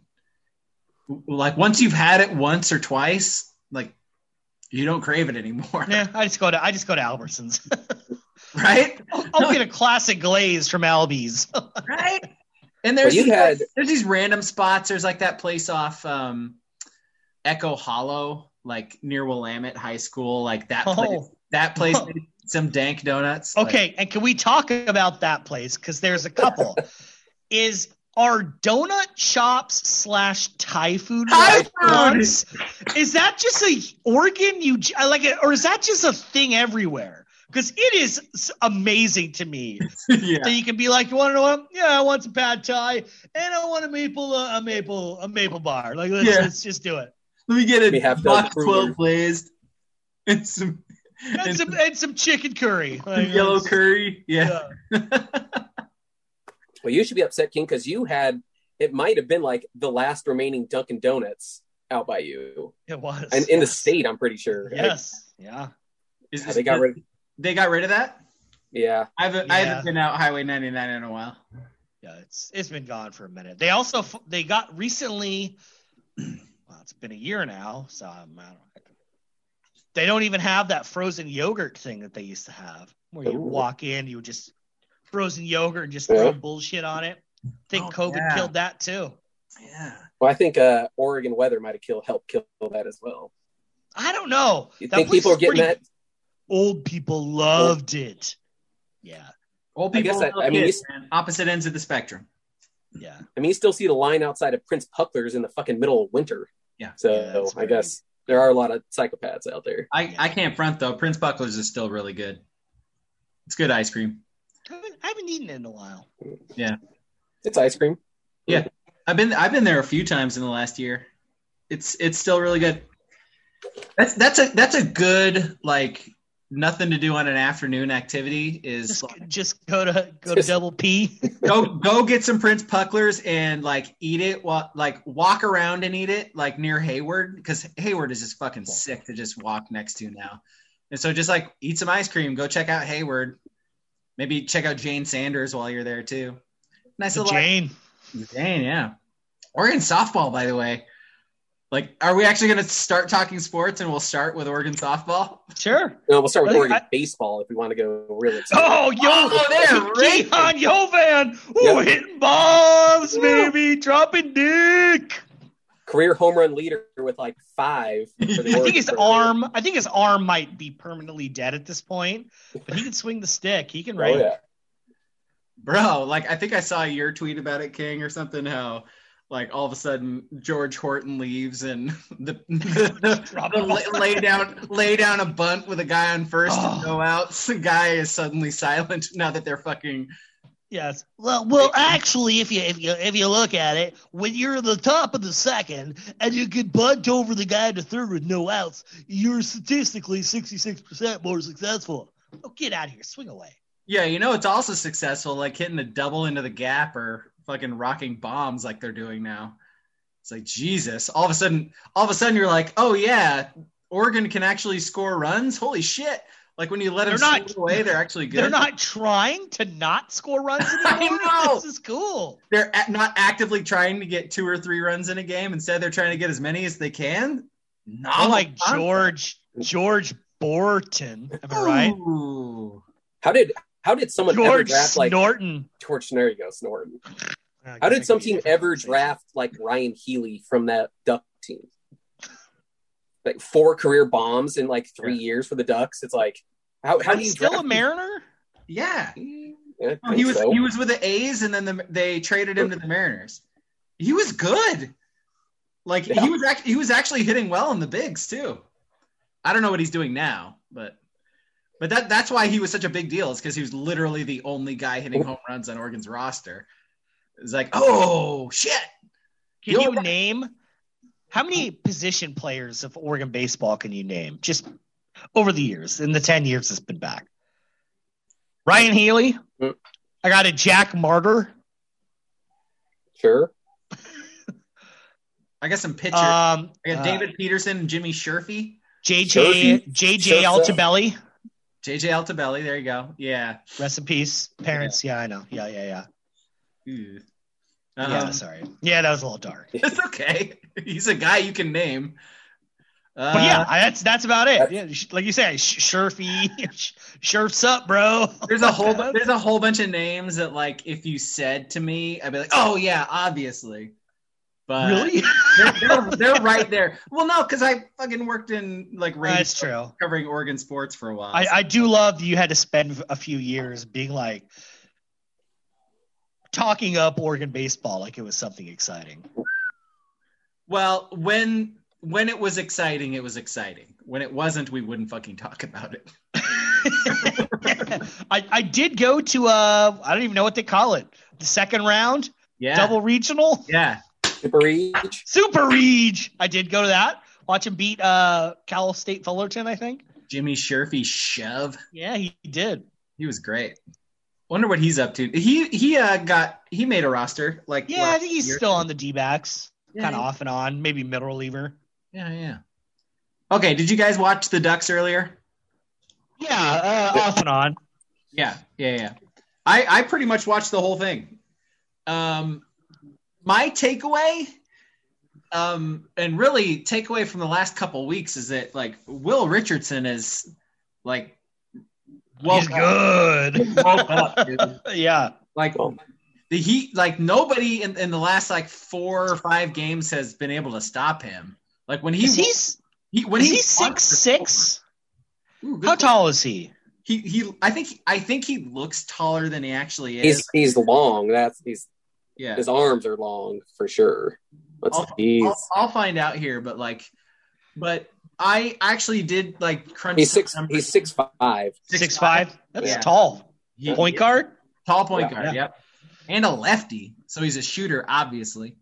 like once you've had it once or twice, like you don't crave it anymore. Yeah, I just go to I just go to Albertsons. Right? I'll, I'll get a classic glaze from Albies. Right? And there's Well, you these, had- there's these random spots. There's like that place off um, Echo Hollow, like near Willamette High School. Like that Oh. place. That place. made some dank donuts. Okay, Like, and can we talk about that place? Because there's a couple. Is are donut shops slash Thai food Thai restaurants? Is that just a organ you j- like, it, or is that just a thing everywhere? Because it is s- amazing to me yeah. that you can be like, you want to know what? Yeah, I want some pad Thai, and I want a maple, uh, a maple, a maple bar. Like, let's, Yeah. let's just do it. Let me get We a have to box approve twelve it. glazed and some And and some and some chicken curry. some Like, yellow let's- curry. Yeah. yeah. Well, you should be upset, King, because you had it might have been like the last remaining Dunkin' Donuts out by you, It was. and in the yes. state, I'm pretty sure. Yes. Yeah. Is Like, they got rid. They got rid of that. Yeah. I haven't. I Yeah. haven't been out Highway ninety-nine in a while. Yeah, it's it's been gone for a minute. They also f- they got recently. Well, it's been a year now, so um, I don't know. They don't even have that frozen yogurt thing that they used to have, where you Ooh. walk in, you would just frozen yogurt and just Yeah. throw bullshit on it. I think Oh, COVID yeah. killed that too. Yeah. Well, I think uh, Oregon weather might have killed, helped kill that as well. I don't know. You That think place people is are getting pretty- that? Old people loved it. Yeah, Old I people, guess little I- I mean, kids, you- man. Opposite ends of the spectrum. yeah. I mean, you still see the line outside of Prince Puckler's in the fucking middle of winter. Yeah. So Yeah, that's I very- guess there are a lot of psychopaths out there. I, I can't front though. Prince Buckler's is still really good. It's good ice cream. I haven't, I haven't eaten it in a while. It's ice cream. I've been I've been there a few times in the last year. It's it's still really good. That's that's a that's a good like nothing to do on an afternoon activity is Just, like, just go to go to Just- Double P. go go get some Prince Pucklers and like eat it while like walk around and eat it like near Hayward because Hayward is just fucking sick to just walk next to now. And so just like eat some ice cream, go check out Hayward. Maybe check out Jane Sanders while you're there too. Nice little Jane. Jane, yeah. Oregon softball, by the way. Like, are we actually going to start talking sports and we'll start with Oregon softball? Sure. No, we'll start with I think Oregon I- baseball if we want to go really excited. Oh, yo, Oh, they're racing. Keon Yovan. Ooh, Yep. hitting bombs, baby. Dropping dick. Career home run leader with like five. For the I think Oregon his program. arm. I think his arm might be permanently dead at this point, but he can swing the stick. He can Oh, rake. yeah. Bro, like, I think I saw your tweet about it, King, or something, how, like, all of a sudden George Horton leaves and the, the, the, Drop the it lay, off. lay down lay down a bunt with a guy on first Oh. and go out. The guy is suddenly silent now that they're fucking Yes. Well, well, actually, if you if you if you look at it, when you're at the top of the second and you can bunt over the guy to third with no outs, you're statistically sixty-six percent more successful. Oh, get out of here! Swing away. Yeah, you know it's also successful, like hitting a double into the gap or fucking rocking bombs like they're doing now. It's like Jesus. All of a sudden, all of a sudden, you're like, oh yeah, Oregon can actually score runs. Holy shit! Like when you let them They're not- slip away, they're actually good. They're not trying to not score runs anymore. I know. This is cool. They're a- not actively trying to get two or three runs in a game. Instead, they're trying to get as many as they can. Not I like George George Borton. Am I right? Ooh. How did how did someone ever George draft like Norton. George? There you go, Snorton. How did some team ever draft like Ryan Healy from that Duck team? Like four career bombs in like three Yeah. years for the Ducks. It's like how how do you still draft a Mariner? Yeah. Yeah, I Oh, he think was so. he was with the A's, and then the, they traded him to the Mariners. He was good. Like Yeah. he was actually he was actually hitting well in the bigs too. I don't know what he's doing now, but but that that's why he was such a big deal. Is because he was literally the only guy hitting home runs on Oregon's roster. It's like, oh shit! Can You're you right. name how many position players of Oregon baseball can you name just over the years in the ten years it's been back? Ryan Healy. Mm. I got a Jack Martyr. Sure. I got some pitchers. Um, I got uh, David Peterson and Jimmy Sherfy. J J Shurfy. J J Shurfy. Altabelli. J J Altabelli. There you go. Yeah. Rest in peace, parents. Yeah, I know. Yeah, yeah, yeah. Ooh. yeah, Um, sorry. Yeah, that was a little dark. It's okay. He's a guy you can name. Uh, But yeah, I, that's that's about it. that's- Yeah, sh- like you say, Sh- Shurfy, Sh- Shurf's up, bro. there's a whole bu- there's a whole bunch of names that like if you said to me, I'd be like, oh yeah, obviously. But Really? they're, they're, they're right there. Well, no, because I fucking worked in like radio That's true. covering Oregon sports for a while. I, I do love that you had to spend a few years being like talking up Oregon baseball like it was something exciting. well, when when it was exciting, it was exciting. When it wasn't, we wouldn't fucking talk about it. I, I did go to uh I don't even know what they call it. The second round, Yeah. double regional, Yeah. Super Reach. Super Reg. I did go to that. Watch him beat uh Cal State Fullerton, I think. Jimmy Sherfy shove. Yeah, he did. He was great. Wonder what he's up to. He he uh got he made a roster like Yeah, I last think he's year. still on the D-backs. Yeah, Kind of yeah. off and on, maybe middle reliever. Yeah, yeah. Okay, did you guys watch the Ducks earlier? Yeah, uh, off and on. Yeah, yeah, yeah. I, I pretty much watched the whole thing. Um, my takeaway Um, and really, takeaway from the last couple weeks is that like Will Richardson is like, He's good. woke up, dude. Yeah. Like the Heat, like nobody in, in the last like four or five games has been able to stop him. Like when he Is he's he when is he he six six? Ooh, good How question. tall is he? He he. I think I think he looks taller than he actually is. He's he's long. That's he's yeah. his arms are long for sure. Let's I'll, see. I'll, I'll find out here, but like, but I actually did like crunch. He's six. some numbers. He's six five. Six five? That's Yeah. tall. He- Point guard? Tall point Yeah. guard, Yeah. yep. And a lefty. So he's a shooter, obviously.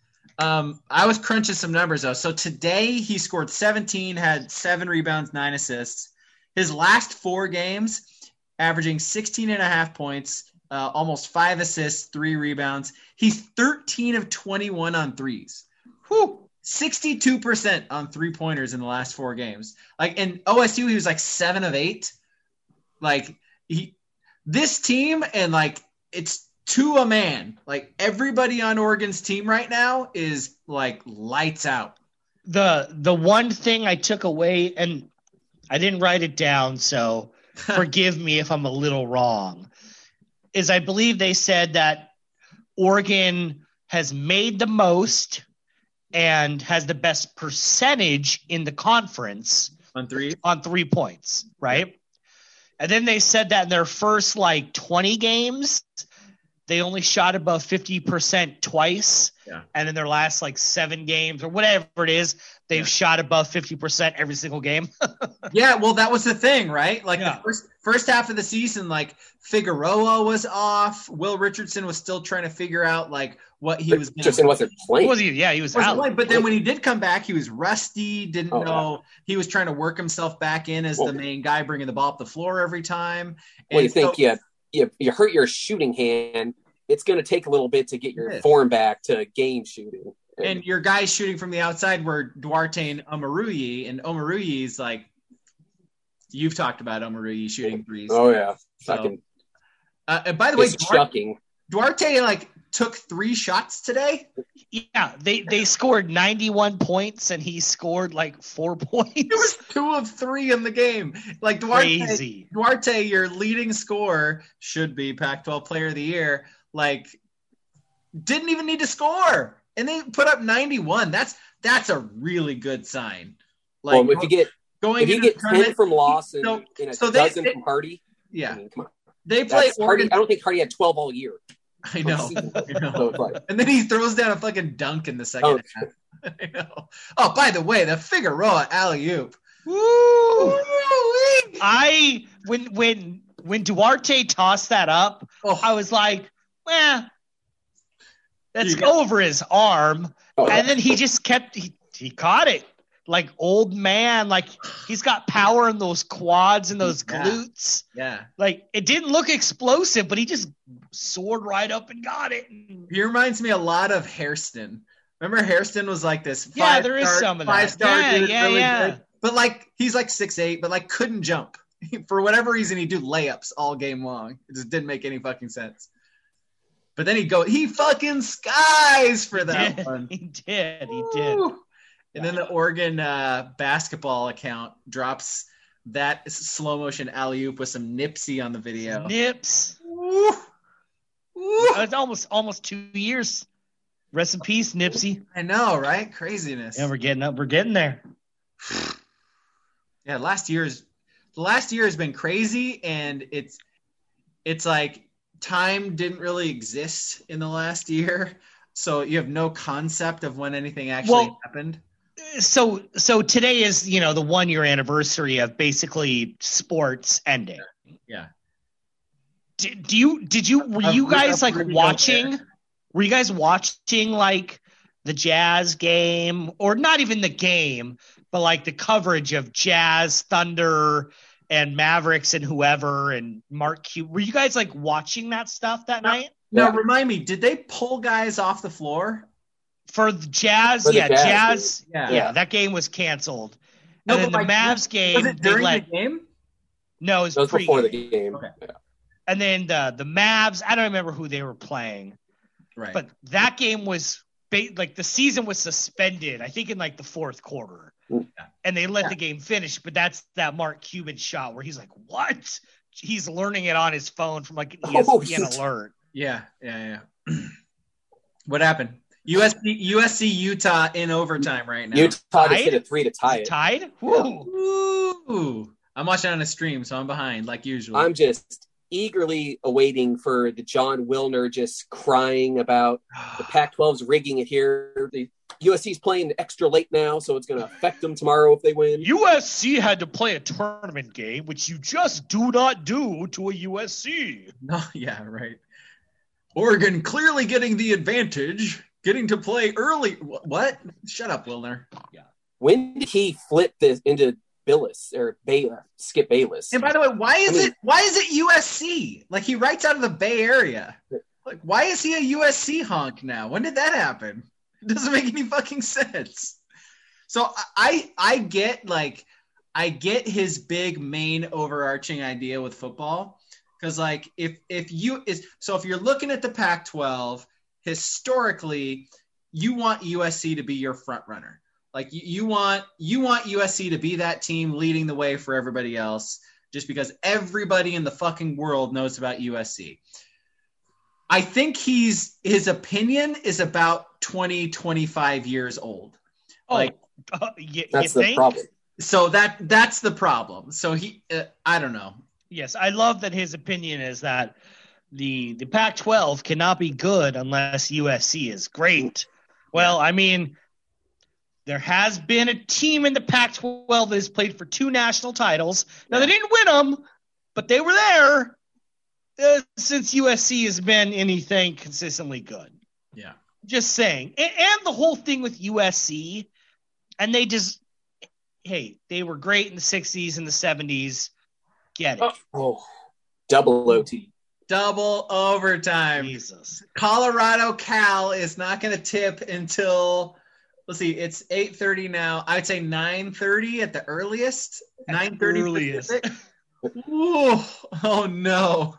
Um, I was crunching some numbers though. So today he scored seventeen, had seven rebounds, nine assists. His last four games, averaging sixteen and a half points, uh, almost five assists, three rebounds. He's thirteen of twenty-one on threes. Whew. sixty-two percent on three pointers in the last four games. Like in O S U, he was like seven of eight. Like he, this team, and like it's to a man. Like everybody on Oregon's team right now is like lights out. The the one thing I took away, and I didn't write it down, so forgive me if I'm a little wrong, is I believe they said that Oregon has made the most and has the best percentage in the conference On three, on three points, right? And then they said that in their first like twenty games, they only shot above fifty percent twice. Yeah. And in their last like seven games or whatever it is, they've Yeah. shot above fifty percent every single game. yeah. Well, that was the thing, right? Like Yeah. the first first half of the season, like Figueroa was off. Will Richardson was still trying to figure out like what he was. Richardson wasn't playing. was he? Yeah, he was Wasn't out. playing, but then when he did come back, he was rusty. Didn't Oh, know he was trying to work himself back in as Well- the main guy, bringing the ball up the floor every time. Well, you And think so- you, you you hurt your shooting hand. It's going to take a little bit to get your It is. form back to game shooting. And your guys shooting from the outside were Duarte and Omaruyi, and Omaruyi's like, you've talked about Omaruyi shooting threes. Oh yeah, So, fucking Uh, and by the way, just Duarte, chucking. Duarte like took three shots today. Yeah, they they scored ninety-one points and he scored like four points. It was two of three in the game. Like Duarte, Crazy. Duarte, your leading scorer, should be Pac twelve Player of the Year. Like, didn't even need to score, and they put up ninety-one. That's that's a really good sign. Like, well, if you get going if you into get the ten tournament- from loss and, so- and a so they- dozen they- from Hardy, I yeah, mean, come on. they play That's Hardy. Oregon. I don't think Hardy had twelve all year. I know, season. I know. So it's like, And then he throws down a fucking dunk in the second Oh. half. I know. Oh, by the way, the Figueroa alley oop. Woo! I when when when Duarte tossed that up, Oh, I was like, well, that's You got- over his arm. oh, And then he just kept he, he caught it. Like old man, like he's got power in those quads and those Yeah. glutes. yeah. Like it didn't look explosive, but he just soared right up and got it. He reminds me a lot of Hairston. Remember Hairston was like this Yeah, five there is star, some of that. five star Yeah, dude, yeah, really yeah. good. But like he's like six eight, but like couldn't jump. For whatever reason, he'd do layups all game long. It just didn't make any fucking sense. But then he'd go, he fucking skies for that did. one. He did. He did. Woo. And then the Oregon uh, basketball account drops that slow motion alley oop with some Nipsey on the video. Nips. Woo. Woo. It's almost almost two years. Rest in peace, Nipsey. I know, right? Craziness. Yeah, we're getting up. We're getting there. Yeah, last year's the last year has been crazy, and it's it's like time didn't really exist in the last year, so you have no concept of when anything actually Well- happened. So so today is, you know, the one year anniversary of basically sports ending. Yeah. Did, do you did you were Of- you guys of like Rudy watching? Gobert. Were you guys watching like the Jazz game, or not even the game, but like the coverage of Jazz, Thunder, and Mavericks and whoever and Mark Cuban? Were you guys like watching that stuff that No. night? Now Yeah. remind me, did they pull guys off the floor? For the Jazz, For the yeah, Jazz, Jazz, Yeah. yeah. that game was canceled. No, and then but the like, Mavs game, Was it they during let the game? no, it was, that was pre before the game. Okay. Yeah. And then the the Mavs, I don't remember who they were playing, Right. but that game was ba- like the season was suspended, I think in like the fourth quarter, and they let Yeah. the game finish. But that's that Mark Cuban shot where he's like, "What?" He's learning it on his phone from like an E S P N Oh, alert. Yeah, yeah, yeah. What happened? U S C, U S C, Utah in overtime right now. Utah just Tied? hit a three to tie it. Tied? Woo. Ooh. I'm watching on a stream, so I'm behind like usual. I'm just eagerly awaiting for the John Wilner just crying about the Pac twelve's rigging it here. The U S C's playing extra late now, so it's going to affect them tomorrow if they win. U S C had to play a tournament game, which you just do not do to a U S C. No, yeah, right. Oregon clearly getting the advantage, getting to play early. Wh- What? Shut up, Wilner. When did he flip this into Billis or Baylor, Skip Bayless? And by the way, why is I mean- it why is it U S C? Like he writes out of the Bay Area. Like why is he a U S C honk now? When did that happen? It doesn't make any fucking sense. So I I get like I get his big main overarching idea with football. Because like if if you is so if you're looking at the Pac twelve, historically, you want U S C to be your front runner. Like you, you want you want U S C to be that team leading the way for everybody else, just because everybody in the fucking world knows about U S C. I think he's his opinion is about twenty, twenty-five years old. Oh, Like uh, you, That's you the think? problem. so that that's the problem. So he uh, I don't know. Yes, I love that his opinion is that the the Pac twelve cannot be good unless U S C is great. Well, I mean, there has been a team in the Pac twelve that has played for two national titles. Now, they didn't win them, but they were there uh, since U S C has been anything consistently good. Yeah. Just saying. And, and the whole thing with U S C, and they just, hey, they were great in the sixties and the seventies. Get it. Oh, double O T. Double overtime. Jesus. Colorado Cal is not going to tip until, let's see, it's eight thirty now. I would say nine thirty at the earliest. nine thirty earliest. Pacific. Ooh, oh no.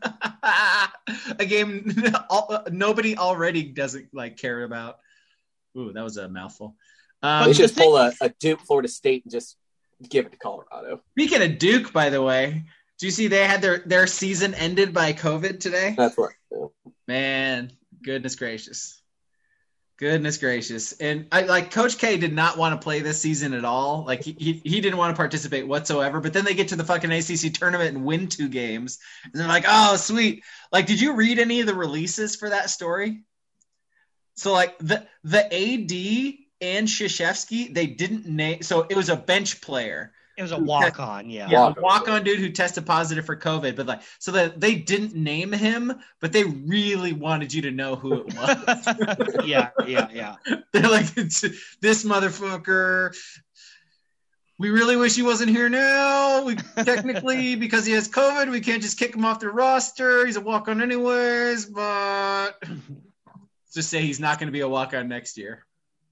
A game all, nobody already doesn't like care about. Ooh, that was a mouthful. Um, They the just thing- pull a, a Duke, Florida State, and just give it to Colorado. Speaking of Duke, by the way, do you see they had their, their season ended by COVID today? That's what. Yeah. Man, goodness gracious. Goodness gracious. And I like Coach K did not want to play this season at all. Like he, he, he didn't want to participate whatsoever, but then they get to the fucking A C C tournament and win two games. And they're like, oh, sweet. Like, did you read any of the releases for that story? So like the, the A D and Krzyzewski, they didn't name. So it was a bench player. It was a walk on, yeah. Yeah, Walk-on. walk on dude who tested positive for COVID, but like, so that they didn't name him, but they really wanted you to know who it was. yeah, yeah, yeah. They're like, it's, this motherfucker. We really wish he wasn't here now. We technically, because he has COVID, we can't just kick him off the roster. He's a walk on anyways, but let's just say he's not going to be a walk on next year.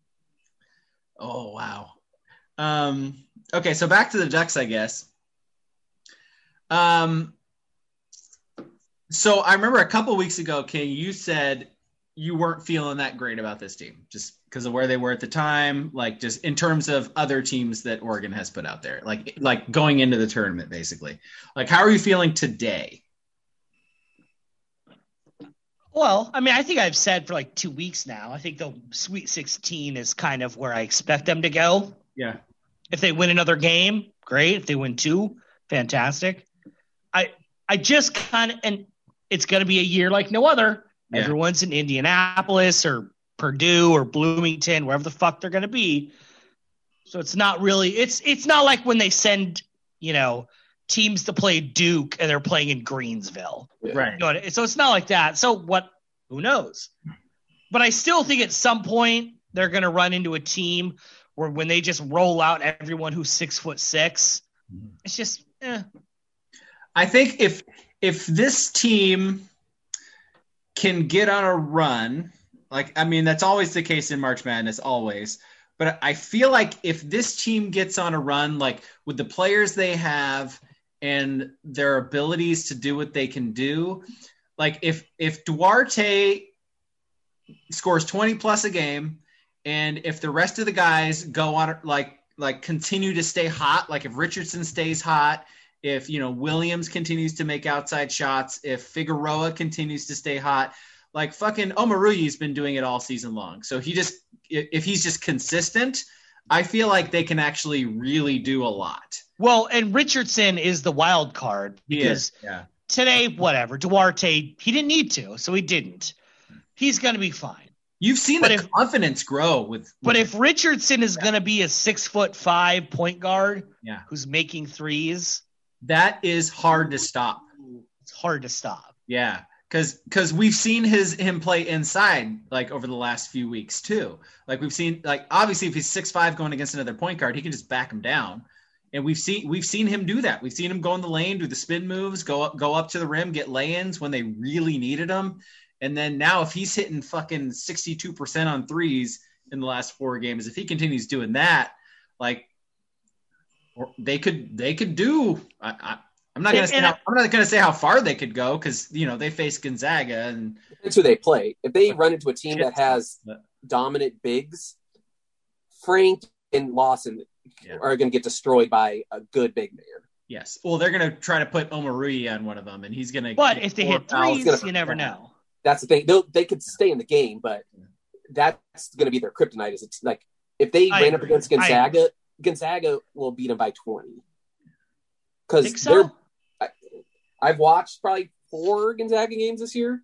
Oh wow. Um. Okay, so back to the Ducks, I guess. Um. So I remember a couple weeks ago, King, you said you weren't feeling that great about this team, just because of where they were at the time, like just in terms of other teams that Oregon has put out there, like like going into the tournament, basically. Like, how are you feeling today? Well, I mean, I think I've said for like two weeks now, I think the Sweet sixteen is kind of where I expect them to go. Yeah. If they win another game, great. If they win two, fantastic. I I just kind of, and it's going to be a year like no other. Yeah. Everyone's in Indianapolis or Purdue or Bloomington, wherever the fuck they're going to be. So it's not really, it's it's not like when they send, you know, teams to play Duke and they're playing in Greensville. Yeah. Right. You know what, so it's not like that. So what, who knows? But I still think at some point they're going to run into a team where when they just roll out everyone who's six foot six, it's just, eh. I think if if this team can get on a run, like, I mean, that's always the case in March Madness, always. But I feel like if this team gets on a run, like with the players they have and their abilities to do what they can do, like if if Duarte scores twenty plus a game, and if the rest of the guys go on like like continue to stay hot, like if Richardson stays hot, if you know Williams continues to make outside shots, if Figueroa continues to stay hot, like fucking Omoruyi's been doing it all season long. So he just if he's just consistent, I feel like they can actually really do a lot. Well, and Richardson is the wild card because yeah. today, whatever, Duarte, he didn't need to, so he didn't. He's going to be fine. You've seen But the if- confidence grow with, with But if Richardson is going to be a six foot five point guard yeah, who's making threes, that is hard to stop. it's hard to stop. Yeah, because because we've seen his him play inside like over the last few weeks too. Like we've seen like obviously if he's six five going against another point guard, he can just back him down. And we've seen we've seen him do that. We've seen him go in the lane, do the spin moves, go up go up to the rim, get lay-ins when they really needed them. And then now if he's hitting fucking sixty-two percent on threes in the last four games, if he continues doing that, like or they could they could do. I, I, I'm not gonna say And how, I- I'm not gonna say how far they could go because you know they face Gonzaga and That's who they play. If they run into a team that has dominant bigs, Frank and Lawson Yeah. are going to get destroyed by a good big man. yes. Well, they're gonna try to put Omoruyi on one of them, and he's gonna. But get if they four hit fouls. threes, gonna- you never know. That's the thing. They'll, they could stay in the game, but that's going to be their kryptonite. Is it's like if they I ran up agree. against I Gonzaga, Gonzaga will beat them by twenty. Because Think they're. so? I, I've watched probably four Gonzaga games this year.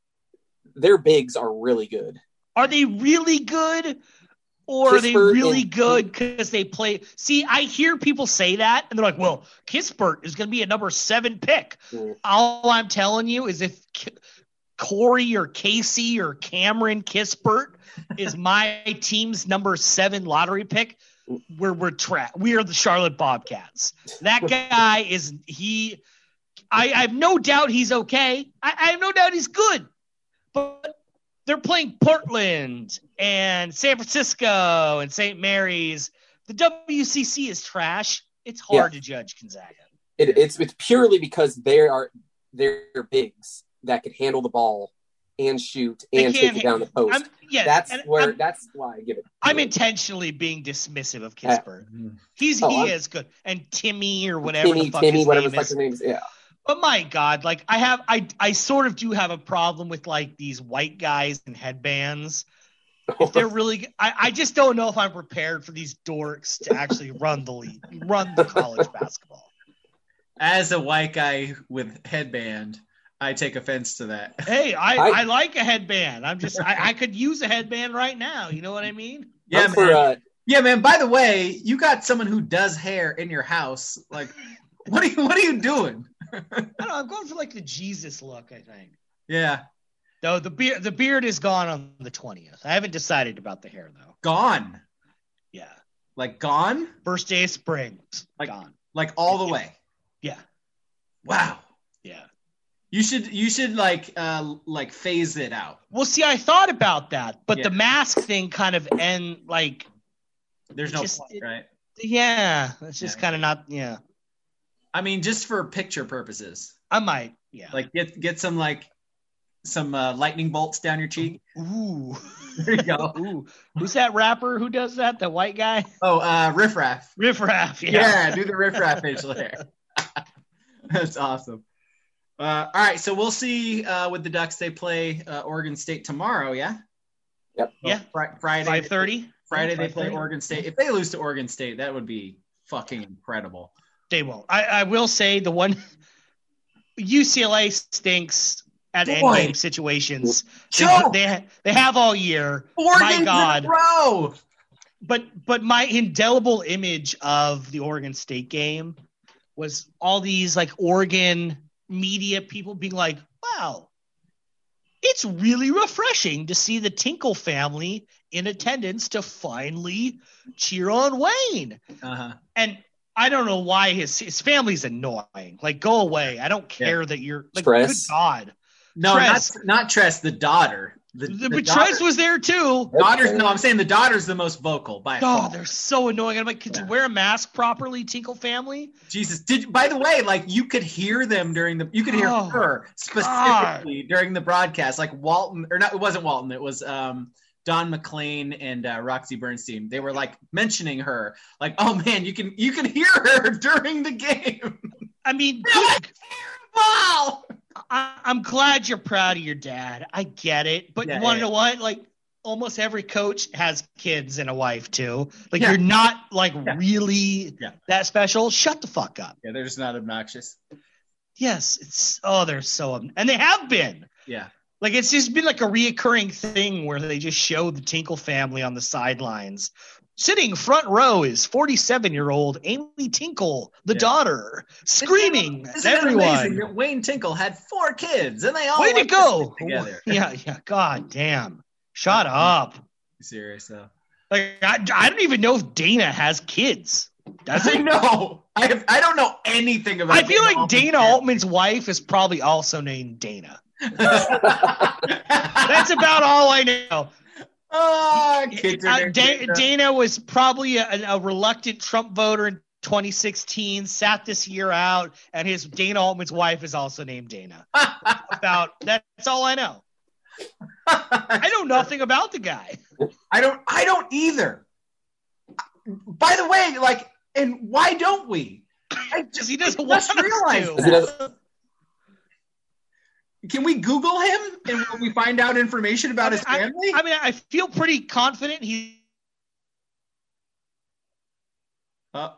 Their bigs are really good. Are they really good? Or are they Kispert really and- good because they play? See, I hear people say that, and they're like, well, Kispert is going to be a number seven pick. Mm. All I'm telling you is if K- Corey or Casey or Cameron Kispert is my team's number seven lottery pick, we're, we're tra- we are the Charlotte Bobcats. That guy is – he – I have no doubt he's okay. I, I have no doubt he's good. But they're playing Portland and San Francisco and Saint Mary's. The W C C is trash. It's hard Yeah. to judge Gonzaga. It, it's it's purely because they are they're bigs that can handle the ball and shoot They and can't take it down the post. I'm, yes, that's and where I'm, that's why I give it. I'm intentionally being dismissive of Yeah. Kispert. He's Oh, he I'm- is good, and Timmy or whatever Timmy, the fuck Timmy, his whatever name the fuck is. his name is. Yeah, But my God, like I have, I I sort of do have a problem with like these white guys in headbands. If they're really, I, I just don't know if I'm prepared for these dorks to actually run the league, run the college basketball. As a white guy with headband, I take offense to that. Hey, I, I- I, like a headband. I'm just, I, I could use a headband right now. You know what I mean? Yeah, I'm man. for uh, Yeah, man. By the way, you got someone who does hair in your house. Like, what are you? What are you doing? I don't know. I'm going for like the Jesus look. I think. Yeah, No, the beard, the beard is gone on the twentieth. I haven't decided about the hair though. gone. Yeah, Like gone. first day of spring, Like- gone. Like all the way. Yeah, Wow. yeah. You should. You should like uh like phase it out. Well, see, I thought about that, but Yeah. the mask thing kind of end like, There's no Just- point, right? yeah, it's just Yeah. kind of not. Yeah, I mean, just for picture purposes. I might. Yeah. Like get get some like some uh, lightning bolts down your cheek. ooh, There you go. ooh. Who's that rapper? Who does that? The white guy? Oh, uh, Riff Raff. Riff Raff. Yeah. Yeah. do the Riff Raff facial hair. That's awesome. Uh, all right, so we'll see uh, with the Ducks. They play uh, Oregon State tomorrow. Yeah. Yep. Yeah. Fri- Friday. Five thirty. Friday they play Oregon State. If they lose to Oregon State, that would be fucking incredible. They won't. I, I will say the one U C L A stinks at Boy. end game situations. They, Joe! they they have all year. Oregon's in a God. row. But but my indelible image of the Oregon State game was all these like Oregon media people being like, "Wow, it's really refreshing to see the Tinkle family in attendance to finally cheer on Wayne." Uh-huh. And I don't know why his his family's annoying. Like, go away. I don't care that you're like, Tress. good God. No, Tress. not not Tress, the daughter. The, The, the but daughter- Trez was there too. daughters. No, I'm saying the daughter's the most vocal by Oh, far. they're so annoying. I'm like, could you wear a mask properly, Tinkle family? Jesus. Did by the way, like you could hear them during the you could hear Oh, her specifically during the broadcast, like Walton or not. It wasn't Walton. It was um, Don McLean and uh, Roxy Bernstein. They were like mentioning her, like, oh man, you can you can hear her during the game. I mean, Wow. I, I'm glad you're proud of your dad. I get it, but Yeah, you want to yeah. know what? Like, almost every coach has kids and a wife too. Like, Yeah. you're not like Yeah. really Yeah. that special. Shut the fuck up. Yeah, they're just not obnoxious. Yes, it's oh, they're so ob- and they have been. Yeah. Like, it's just been like a reoccurring thing where they just show the Tinkle family on the sidelines. Sitting front row is forty-seven-year-old Amy Tinkle, the Yeah. daughter, screaming Isn't at it amazing everyone. that Wayne Tinkle had four kids and they all Way to like go. stick together. Yeah, yeah. God damn. Shut up. Serious though. Like, I, I don't even know if Dana has kids. Does I it? know. I have, I don't know anything about. I feel like Altman's Dana kids. Altman's wife is probably also named Dana. That's about all I know. Oh, kids are Uh, named Da- Dana. Dana was probably a, a reluctant Trump voter in twenty sixteen, sat this year out, and his Dana Altman's wife is also named Dana. About that's all I know. I know nothing about the guy. I don't. I don't either. By the way, like, and why don't we? I Because he doesn't I want just us realized to. Because he doesn't- Can we Google him and will we find out information about his I, family? I mean, I feel pretty confident he. Uh,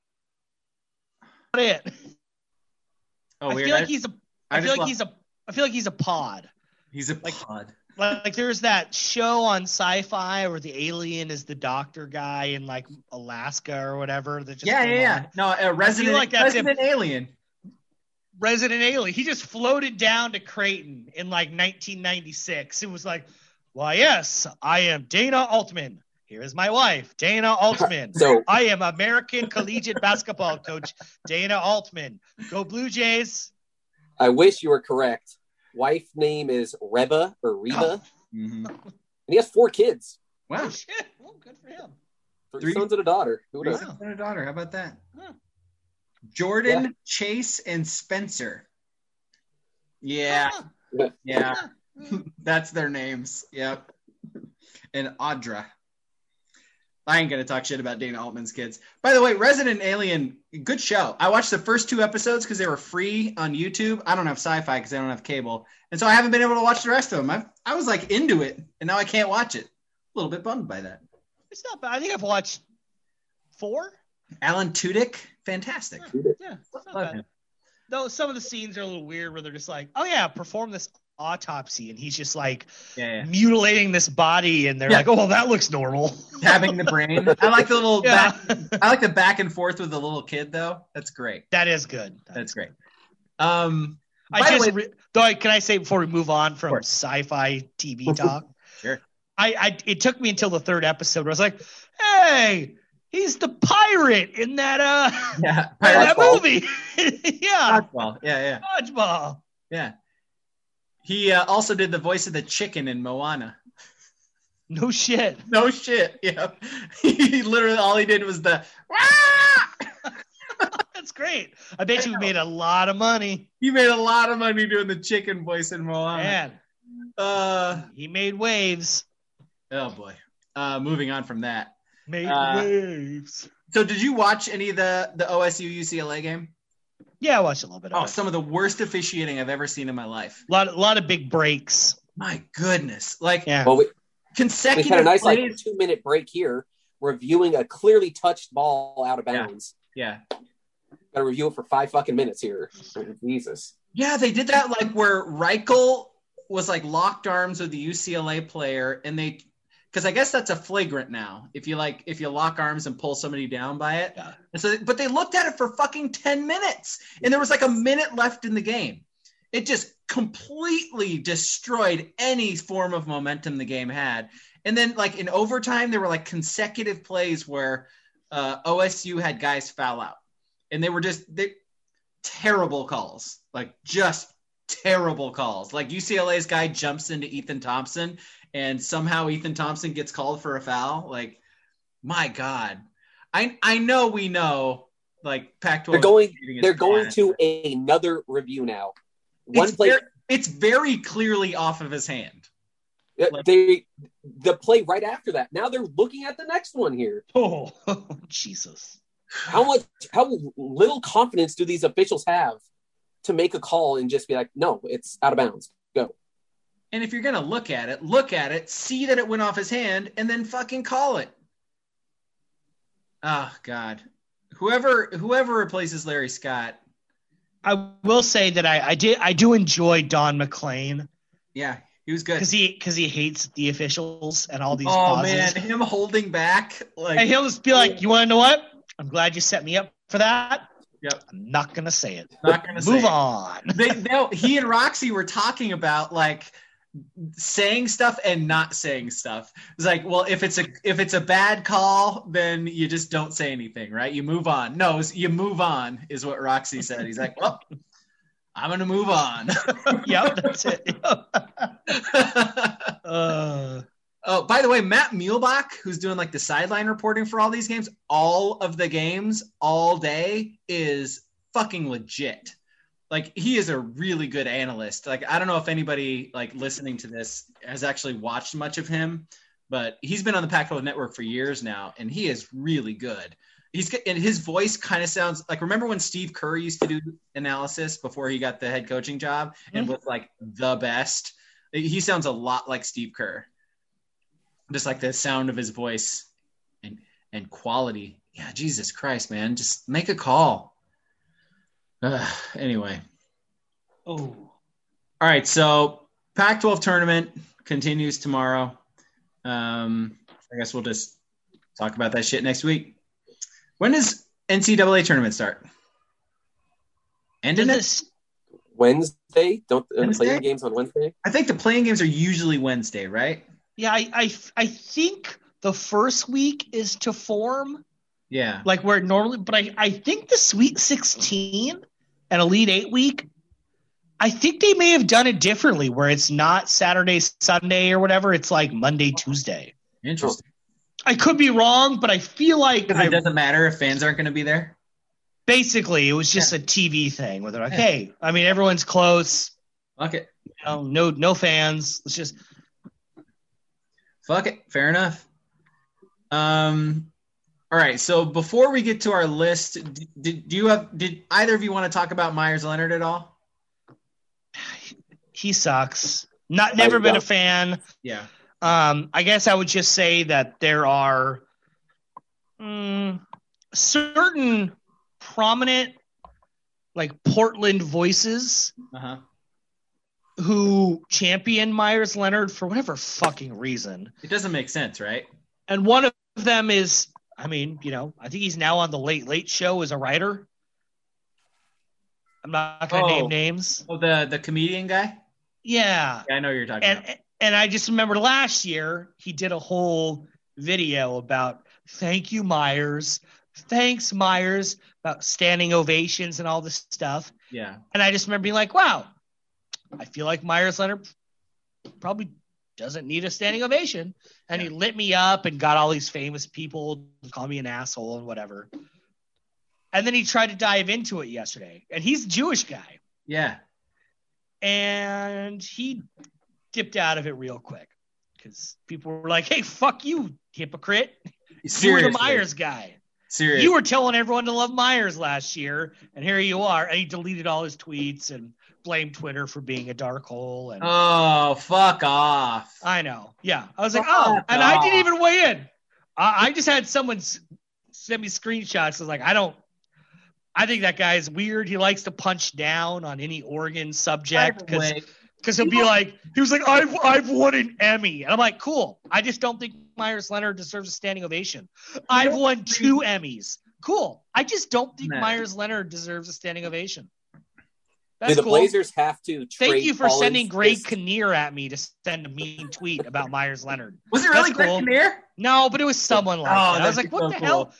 It. oh, I weird. feel like I- he's a. I I feel just like lo- he's a. I feel like he's a pod. he's a like- pod. Like, like there's that show on Sci-Fi where the alien is the doctor guy in like Alaska or whatever. That just Yeah, came yeah, yeah. on. No, a resident, like that's him. resident alien. Resident Alien. He just floated down to Creighton in like nineteen ninety-six. It was like, why, yes, I am Dana Altman. Here is my wife, Dana Altman. So- I am American collegiate basketball coach, Dana Altman. Go Blue Jays. I wish you were correct. Wife name is Reba or Reba, Mm-hmm. and he has four kids, Wow. Oh, shit. Well, good for him. three, Three- sons and a daughter. Who would Three have? sons and a daughter. How about that? Huh. Jordan, Yeah. Chase, and Spencer. Yeah, Huh. yeah. Huh. That's their names. Yep. And Audra. I ain't gonna talk shit about Dana Altman's kids. By the way, Resident Alien, good show. I watched the first two episodes because they were free on YouTube. I don't have Sci-Fi because I don't have cable, and so I haven't been able to watch the rest of them. I I was like into it, and now I can't watch it. A little bit bummed by that. It's not bad. I think I've watched four. Alan Tudyk, fantastic. Yeah, it's not Love bad. him. Though some of the scenes are a little weird where they're just like, oh yeah, perform this autopsy, and he's just like Yeah, yeah. mutilating this body, and they're Yeah. like, oh well, that looks normal. Tabbing the brain. I like the little Yeah. back, I like the back and forth with the little kid though. That's great. That is good. That's great. Um, I by the just way- re- though, can I say before we move on from Sure. sci-fi T V talk? Sure. I, I it took me until the third episode where I was like, hey, he's the pirate in that uh yeah, that Dodgeball. movie. Yeah, Dodgeball. Yeah, yeah, dodgeball. yeah. He uh, also did the voice of the chicken in Moana. No shit. No shit. Yeah. He literally all he did was the. That's great. I bet I you know. made a lot of money. He made a lot of money doing the chicken voice in Moana. Man, Uh, he made waves. oh boy. Uh, moving on from that. Made Uh, waves. So, did you watch any of the the O S U U C L A game? Yeah, I watched a little bit of Oh, it. some of the worst officiating I've ever seen in my life. A lot, a lot of big breaks. My goodness. Like Yeah. Well, we, we consecutive had a nice like plays. two minute break here, reviewing a clearly touched ball out of Yeah. bounds. Yeah. Got to review it for five fucking minutes here. Jesus. Yeah, they did that like where Reichel was like locked arms with the U C L A player, and they, because I guess that's a flagrant now. If you like, if you lock arms and pull somebody down by it, Yeah. and so, but they looked at it for fucking ten minutes, and there was like a minute left in the game. It just completely destroyed any form of momentum the game had. And then like in overtime, there were like consecutive plays where uh, O S U had guys foul out, and they were just they terrible calls, like just terrible calls. Like U C L A's guy jumps into Ethan Thompson, and somehow Ethan Thompson gets called for a foul. Like, my God, I I know we know. Like Pac twelve, they're going. They're going to a, another review now. One it's play. Very, it's very clearly off of his hand. Like, they the play right after that. Now they're looking at the next one here. Oh, Jesus! How much? How little confidence do these officials have to make a call and just be like, "No, it's out of bounds. Go." And if you're gonna look at it, look at it, see that it went off his hand, and then fucking call it. Oh God. Whoever whoever replaces Larry Scott. I will say that I, I did I do enjoy Don McClain. Yeah, he was good because he because he hates the officials and all these. Oh pauses. man, him holding back like, and he'll just be like, "You want to know what? I'm glad you set me up for that. Yep, I'm not gonna say it. Not gonna move say on." They, no, he and Roxy were talking about like saying stuff and not saying stuff. It's like, well, if it's a if it's a bad call, then you just don't say anything, right? You move on. No, you move on is what Roxy said. He's like, well, I'm gonna move on. Yep, that's it. uh, oh, by the way, Matt Muehlbach, who's doing like the sideline reporting for all these games, all of the games all day, is fucking legit. Like, he is a really good analyst. Like, I don't know if anybody like listening to this has actually watched much of him, but he's been on the Pac twelve network for years now, and he is really good. He's and his voice kind of sounds like, remember when Steve Kerr used to do analysis before he got the head coaching job and was like the best? He sounds a lot like Steve Kerr. Just like the sound of his voice and and quality. Yeah, Jesus Christ, man. Just make a call. Uh, anyway. Oh. All right, so Pac twelve tournament continues tomorrow. Um, I guess we'll just talk about that shit next week. When does N C double A tournament start? End of this Wednesday? Don't uh, Wednesday? play games on Wednesday? I think the playing games are usually Wednesday, right? Yeah, I, I I think the first week is to form. Yeah. Like where it normally, but I, I think the Sweet sixteen and Elite Eight week, I think they may have done it differently where it's not Saturday, Sunday or whatever. It's like Monday, Tuesday. Interesting. I could be wrong, but I feel like Because it doesn't matter if fans aren't going to be there. Basically, it was just Yeah. a T V thing where they're like, Yeah. hey, I mean, everyone's close. Fuck it. You know, no, no fans. Let's just. Fuck it. Fair enough. Um. All right. So before we get to our list, did, do you have? Did either of you want to talk about Myers Leonard at all? He sucks. Not never been a fan. Yeah. Um, I guess I would just say that there are mm, certain prominent, like Portland voices Uh huh. who champion Myers Leonard for whatever fucking reason. It doesn't make sense, right? And one of them is, I mean, you know, I think he's now on the Late Late Show as a writer. I'm not going to Oh. name names. Oh, the the comedian guy. Yeah. Yeah, I know who you're talking And about. and I just remember last year he did a whole video about thank you, Myers. Thanks, Myers, about standing ovations and all this stuff. Yeah. And I just remember being like, wow, I feel like Myers Leonard probably doesn't need a standing ovation. And Yeah. he lit me up and got all these famous people to call me an asshole and whatever. And then he tried to dive into it yesterday. And he's a Jewish guy. Yeah. And he dipped out of it real quick because people were like, hey, fuck you, hypocrite. You Seriously. were the Myers guy. Seriously. You were telling everyone to love Myers last year, and here you are. And he deleted all his tweets and blamed Twitter for being a dark hole. And Oh, fuck off. I know. Yeah. I was like, Fuck oh, and I off. didn't even weigh in. I, I just had someone s- send me screenshots. I was like, I don't, I think that guy is weird. He likes to punch down on any Oregon subject By the because way, because he'll be like, he was like, I've I've won an Emmy. And I'm like, cool. I just don't think Myers Leonard deserves a standing ovation. I've won two Emmys. Cool. I just don't think Man. Myers Leonard deserves a standing ovation. Do That's the cool. Blazers have to trade Thank you for Collins sending Greg this- Kinnear at me to send a mean tweet about Myers Leonard. was it really That's Greg cool. Kinnear? No, but it was someone like Oh, that. I was that'd like, be what so the cool. hell?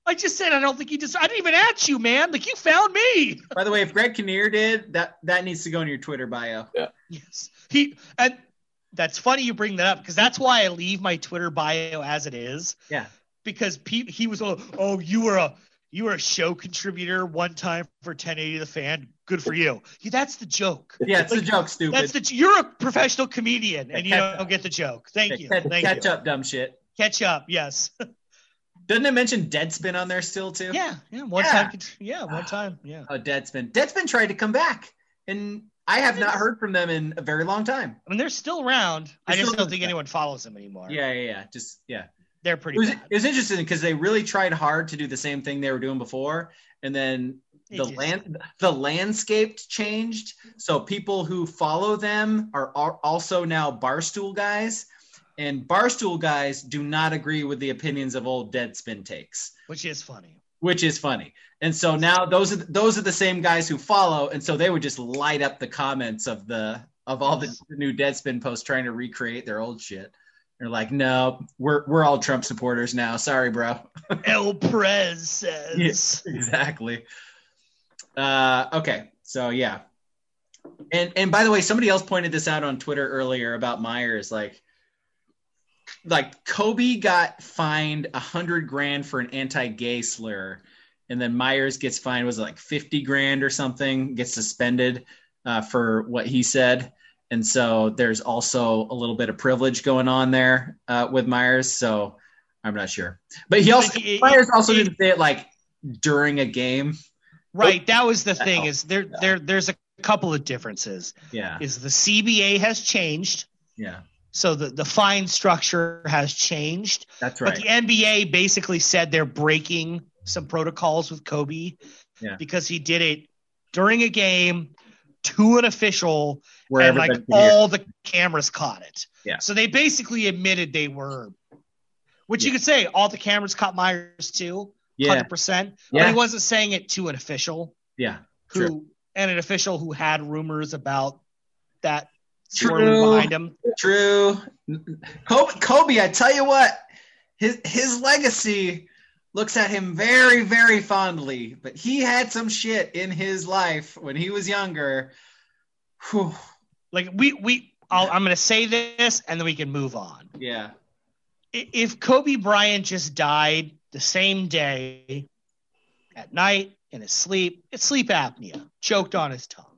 I just said I don't think he just. I didn't even at you, man. Like you found me. By the way, if Greg Kinnear did that, that needs to go in your Twitter bio. Yeah. Yes, he and that's funny you bring that up because that's why I leave my Twitter bio as it is. Yeah. Because Pete, he was, oh, oh, you were a you were a show contributor one time for ten eighty The Fan. Good for you. Yeah, that's the joke. Yeah, it's like, the joke, stupid. That's the you're a professional comedian and you catch don't get the joke. Thank you. Catch, Thank catch you. up, dumb shit. Catch up. Yes. Doesn't it mention Deadspin on there still too? Yeah. Yeah. One Yeah. time. Yeah. One time. Yeah. Oh, Deadspin. Deadspin tried to come back, and I have not heard from them in a very long time. I mean, they're still around. I They're just still don't think around. anyone follows them anymore. Yeah, yeah, yeah. Just yeah. They're pretty It was, bad. it was interesting because they really tried hard to do the same thing they were doing before, and then They the just- land the landscape changed. So people who follow them are, are also now Barstool guys, and Barstool guys do not agree with the opinions of old Deadspin takes, Which is funny. which is funny. And so now those are those are the same guys who follow, and so they would just light up the comments of the of all the new Deadspin posts trying to recreate their old shit. They're like, no, we're we're all Trump supporters now. Sorry, bro. El Prez says. Yes, exactly. Uh, okay, so yeah, and and by the way, somebody else pointed this out on Twitter earlier about Myers. Like, like Kobe got fined a hundred grand for an anti-gay slur, and then Myers gets fined was it like fifty grand or something, gets suspended uh, for what he said. And so there's also a little bit of privilege going on there uh, with Myers. So I'm not sure, but he also It- Myers also it- didn't say it like during a game. Right. That was the thing No. is there there there's a couple of differences. Yeah, Is the C B A has changed. yeah, So the, the fine structure has changed. that's But right. the N B A basically said they're breaking some protocols with Kobe Yeah. because he did it during a game to an official Where and like everybody could hear. all the cameras caught it. Yeah. So they basically admitted they were, which you Yeah. could say all the cameras caught Myers too, Yeah, one hundred percent. But Yeah. he wasn't saying it to an official yeah, who true, and an official who had rumors about that True. swirling behind him. true. Kobe, Kobe, I tell you what, his his legacy looks at him very, very fondly. But he had some shit in his life when he was younger. Whew. Like we we I'll, I'm going to say this and then we can move on. Yeah, I- If Kobe Bryant just died the same day at night in his sleep, it's sleep apnea, choked on his tongue.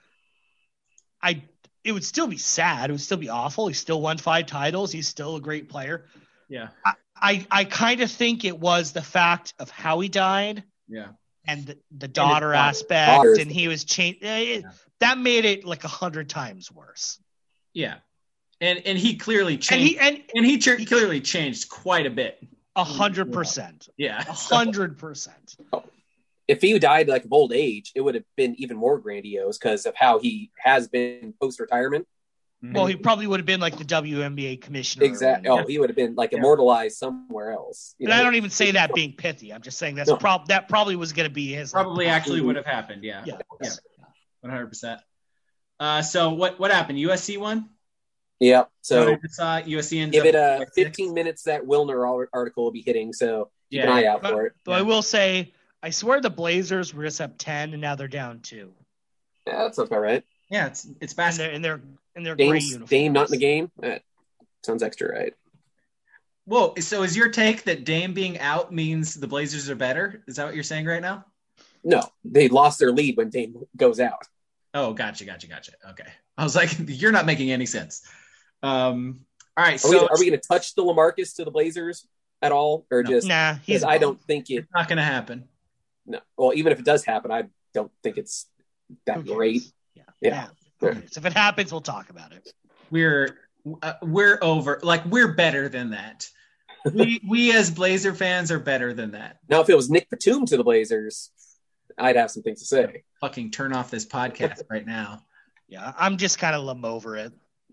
I it would still be sad. It would still be awful. He still won five titles. He's still a great player. yeah, I, I kind of think it was the fact of how he died yeah. and the, the daughter daughter. aspect, Daughters. and he was changed. That made it like a hundred times worse. Yeah, and and he clearly And changed, he and and he, ch- clearly changed quite a bit. a hundred percent, Yeah, a hundred percent. If he died like of old age, it would have been even more grandiose because of how he has been post retirement. Well, he probably would have been like the W N B A commissioner. Exactly. And, Oh, he would have been like Yeah. immortalized somewhere else. You and I know? don't even say that being pithy. I'm just saying that's No. prob that probably was going to be his. probably actually would have happened. Yeah, Yeah. yeah, one hundred percent. Uh, so what what happened? U S C won. Yeah. So So I just saw U S C ends give up it uh, like six. fifteen minutes. That Wilner ar- article will be hitting. So keep an Yeah. eye out But, for it. but I will say, I swear the Blazers were just up ten and now they're down two. Yeah, that sounds about right. Yeah, it's it's And basketball. they're and they're and they're great Dame's, uniforms. Dame not in the game. That sounds extra right. Whoa! So is your take that Dame being out means the Blazers are better? Is that what you're saying right now? No, they lost their lead when Dame goes out. Oh, gotcha, gotcha, gotcha. Okay, I was like, you're not making any sense. Um, all right, Are so we, are we going to touch the LaMarcus to the Blazers at all, or No. just? Nah, he's. Because I don't think it. it's not going to happen. No. Well, even if it does happen, I don't think it's that Who cares? great. Yeah. Yeah. Who cares? If it happens, we'll talk about it. We're uh, we're over. Like we're better than that. We we as Blazer fans are better than that. Now, if it was Nick Batum to the Blazers, I'd have some things to say. Fucking turn off this podcast right now. Yeah, I'm just kind of lum over it.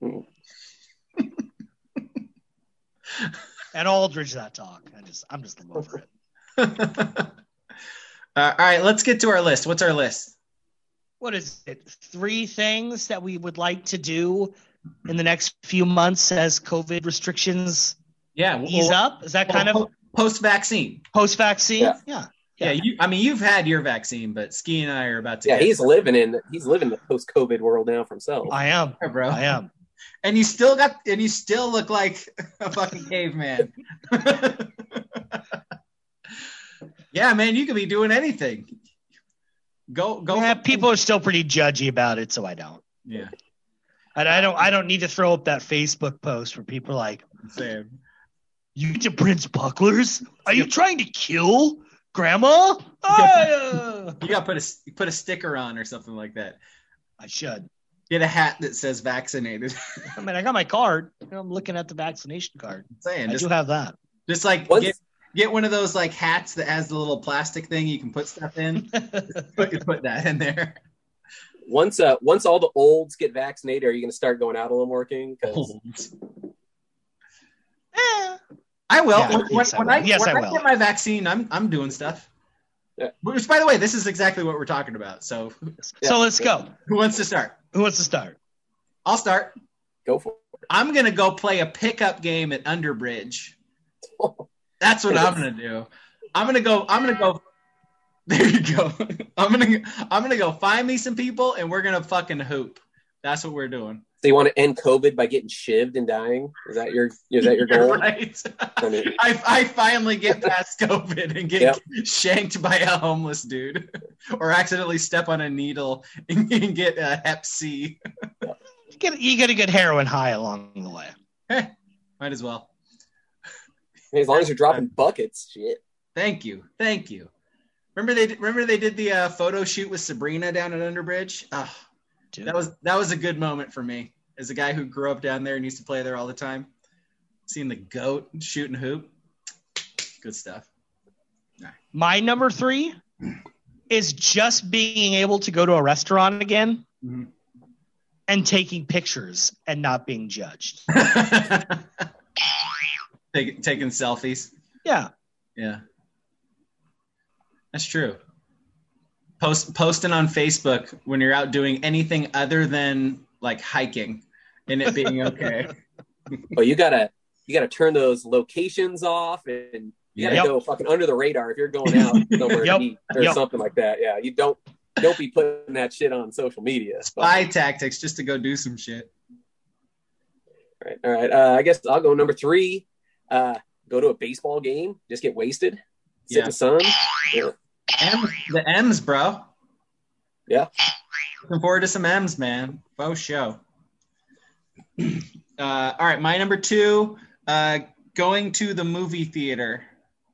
And Aldridge that talk. I just I'm just lum over it. uh, all right, let's get to our list. What's our list? What is it? Three things that we would like to do in the next few months as COVID restrictions Yeah, well, ease up? Is that kind well, of Post vaccine. Post vaccine. Yeah. yeah. Yeah, you. I mean, you've had your vaccine, but Ski and I are about to. Yeah, get he's living in he's living the post COVID world now for himself. I am, it, bro. I am. And you still got, and you still look like a fucking caveman. Yeah, man, you could be doing anything. Go, go. Yeah, people are still pretty judgy about it, so I don't. Yeah, And I don't. I don't need to throw up that Facebook post where people are like, same. "You to Prince Bucklers? Are you trying to kill Grandma?" Oh, You got to put a put a sticker on or something like that. I should. Get a hat that says vaccinated. I mean, I got my card. I'm looking at the vaccination card. I'm saying, I just, do have that. just like Once- get get one of those like hats that has the little plastic thing you can put stuff in. put put that in there. Once uh once all the olds get vaccinated, are you going to start going out a little more, King? 'Cause- Eh. I will. Yeah, when yes, I when will. I, Yes, when I I will. get my vaccine, I'm I'm doing stuff. Yeah. Which, by the way, this is exactly what we're talking about. So, So let's go. who wants to start? Who wants to start? I'll start. Go for it. I'm gonna go play a pickup game at Underbridge. That's what I'm gonna do. I'm gonna go. I'm gonna go. There you go. I'm gonna. I'm gonna go find me some people, and we're gonna fucking hoop. That's what we're doing. So you want to end COVID by getting shivved and dying? Is that your is that your You're goal? right. I mean, I, I finally get past COVID and get Yep. shanked by a homeless dude, or accidentally step on a needle and, and get a Hep C. You get, you get a good heroin high along the way. Hey, might as well. as long as you're dropping buckets, shit. Thank you, thank you. Remember they remember they did the uh, photo shoot with Sabrina down at Underbridge. Oh, Dude. that was that was a good moment for me as a guy who grew up down there and used to play there all the time. Seeing the goat shooting hoop, good stuff. My number three is just being able to go to a restaurant again Mhm. and taking pictures and not being judged. Take, taking selfies. Yeah. Yeah. That's true. Post posting on Facebook when you're out doing anything other than like hiking and it being okay. But you gotta you gotta turn those locations off, and you gotta Yep. go fucking under the radar if you're going out somewhere Yep. to eat or Yep. something like that. Yeah, you don't don't be putting that shit on social media. But- Spy tactics just to go do some shit. All right, all right. Uh, I guess I'll go number three. Uh, go to a baseball game, just get wasted, sit Yeah. in the sun. Yeah. M, the M's, bro. Yeah. Looking forward to some M's, man. Faux show. Uh, all right, my number two, uh, going to the movie theater.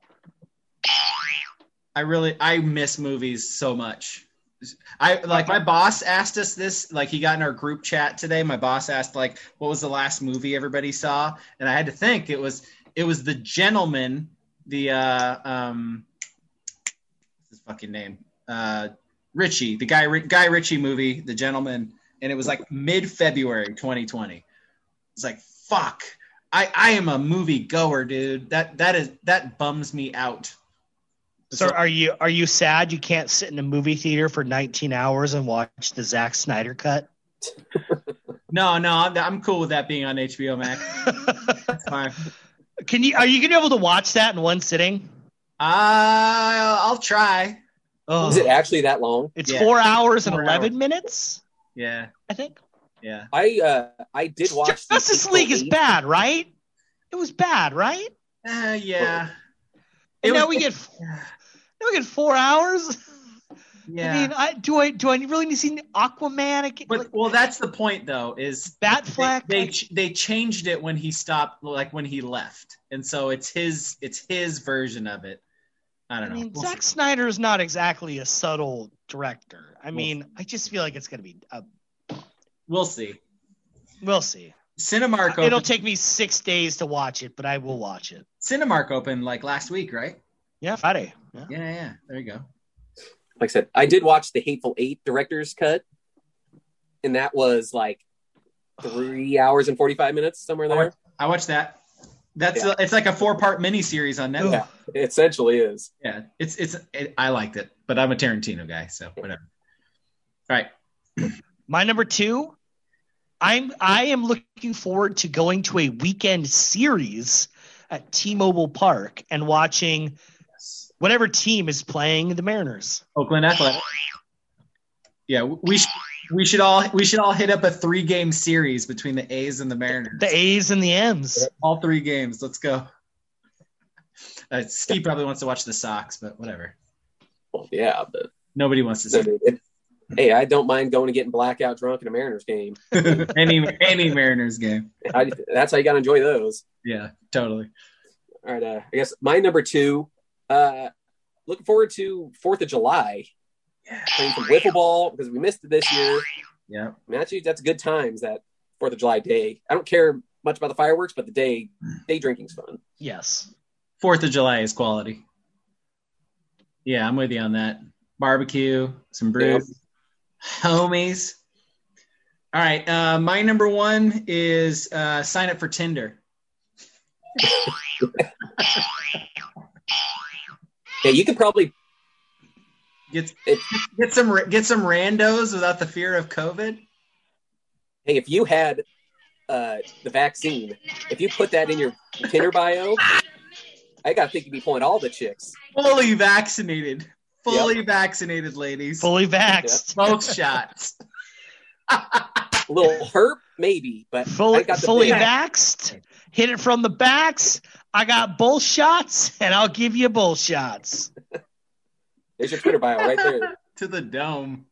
I really, I miss movies so much. I like my boss asked us this, like he got in our group chat today. My boss asked like, what was the last movie everybody saw? And I had to think it was, it was The Gentleman, the, uh, um, what's his fucking name? Uh, Richie, the guy, Guy Ritchie movie, The Gentleman. And it was like mid-February twenty twenty. It's like, fuck, I, I am a movie goer, dude. That, that is, that bums me out. So are you are you sad you can't sit in a movie theater for nineteen hours and watch the Zack Snyder cut? No, no, I'm, I'm cool with that being on H B O Max. That's fine. Can you are you gonna be able to watch that in one sitting? Uh, I'll try. Oh, Is it actually that long? it's Yeah. four hours and Four eleven hours. minutes, Yeah, I think. yeah. I uh, I did watch the Justice Hateful League is Eight. bad, right? It was bad, right? Uh, yeah. And It now was- we get now we get four hours. Yeah. I mean, I do I do I really need to see Aquaman? I can't- but like, well, that's the point, though. Is Batfleck. they they, like- ch- they changed it when he stopped, like when he left, and so it's his it's his version of it. I I don't know. mean, We'll Zack see. Snyder is not exactly a subtle director. I mean, I just feel like it's gonna be. A, We'll see. we'll see. Cinemark It'll opened, take me six days to watch it, but I will watch it. Cinemark opened like last week, right? Yeah, Friday. Yeah. Yeah, yeah. There you go. Like I said, I did watch the Hateful Eight director's cut, and that was like three hours and forty-five minutes, somewhere I there. watched, I watched that. That's Yeah. a, it's like a four part miniseries on Netflix. Yeah, it essentially is. Yeah, it's it's. It, I liked it, but I'm a Tarantino guy, so whatever. All right. My number two, I'm I am looking forward to going to a weekend series at T-Mobile Park and watching whatever team is playing the Mariners. Oakland Athletics. Yeah, we should we should all we should all hit up a three game series between the A's and the Mariners. The A's and the M's. All three games. Let's go. Uh, Steve probably wants to watch the Sox, but whatever. Well, yeah, but Nobody wants to see it. it, hey, I don't mind going and getting blackout drunk in a Mariners game. any any Mariners game. I, that's how you got to enjoy those. Yeah, totally. All right, uh, I guess my number two. Uh, looking forward to Fourth of July. Playing some wiffle ball because we missed it this year. Yeah, I mean, actually, that's good times, that Fourth of July day. I don't care much about the fireworks, but the day day drinking's fun. Yes. Fourth of July is quality. Yeah, I'm with you on that. Barbecue, some brews, Yeah. homies. All right, uh, my number one is uh, sign up for Tinder. Yeah, you could probably Get it, get some get some randos without the fear of COVID. hey, if you had uh, the vaccine, if you put that in your Tinder bio, I gotta think you'd be pulling all the chicks. Fully vaccinated, fully vaccinated, ladies. Fully vaxxed. Both shots. A little herp, maybe, but Fully, I got the fully big- vaxxed. Hit it from the backs. I got both shots, and I'll give you both shots. There's your Twitter bio right there. To the dome.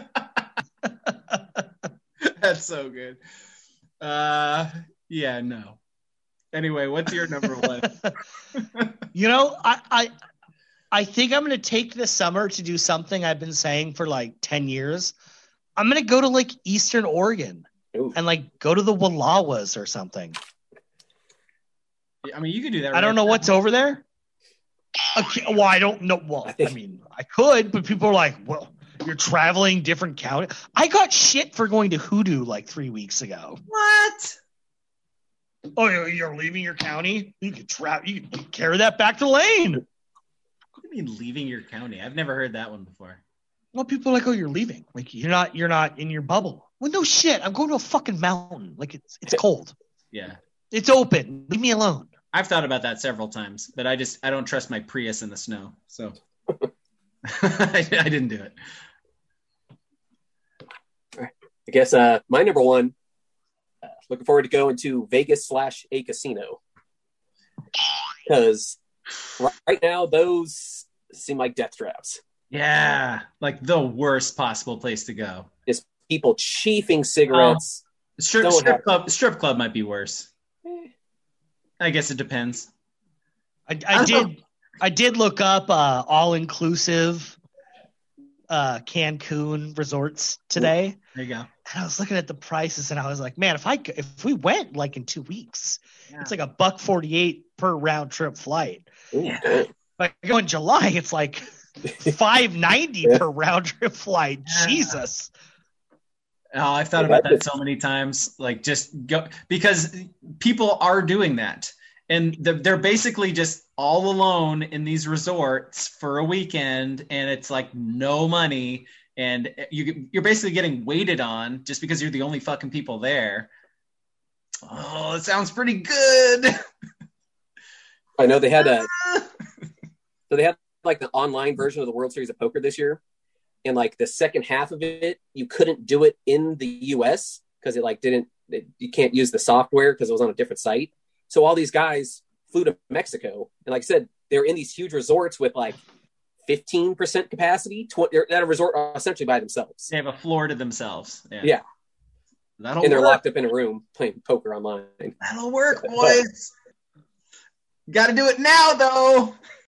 That's so good. Uh, yeah, no. Anyway, what's your number one? You know, I, I I think I'm going to take this summer to do something I've been saying for like ten years. I'm going to go to like Eastern Oregon Ooh. and like go to the Wallawas or something. I mean, you could do that. I right don't know now. what's over there. Okay, well, I don't know. Well, I I, think- mean, I could, but people are like, well, you're traveling different county. I got shit for going to Hoodoo like three weeks ago. What? Oh, you're- you're leaving your county? You can travel. You can carry that back to Lane. What do you mean leaving your county? I've never heard that one before. Well, people are like, oh, you're leaving. Like you're not. You're not in your bubble. Well, no shit. I'm going to a fucking mountain. Like it's it's cold. Yeah. It's open. Leave me alone. I've thought about that several times, but I just I don't trust my Prius in the snow, so I, I didn't do it. I guess uh, my number one. Uh, looking forward to going to Vegas slash a casino because right now those seem like death traps. Yeah, like the worst possible place to go. Just people chiefing cigarettes. Strip, Don't strip have- club, strip club might be worse. I guess it depends. I, I did. I did look up uh, all inclusive uh, Cancun resorts today, There you go. and I was looking at the prices, and I was like, man, if I c- if we went like in two weeks, Yeah. it's like a buck forty eight per round trip flight. Ooh, Yeah. damn. If I go in July, it's like five ninety Yeah. per round trip flight. Yeah. Jesus. Oh, I've thought Yeah, about that that's- so many times. Like, just go because people are doing that, and they're, they're basically just all alone in these resorts for a weekend, and it's like no money, and you you're basically getting waited on just because you're the only fucking people there. Oh, it sounds pretty good. I know they had a so they had like the online version of the World Series of Poker this year, and like the second half of it, you couldn't do it in the U S because it like didn't it, you can't use the software because it was on a different site. So all these guys flew to Mexico, and like I said, they're in these huge resorts with like fifteen percent capacity. twenty, they're at a resort essentially by themselves, They have a floor to themselves. Yeah, Yeah. that'll and they're work. locked up in a room playing poker online. That'll work, boys. Got to do it now, though.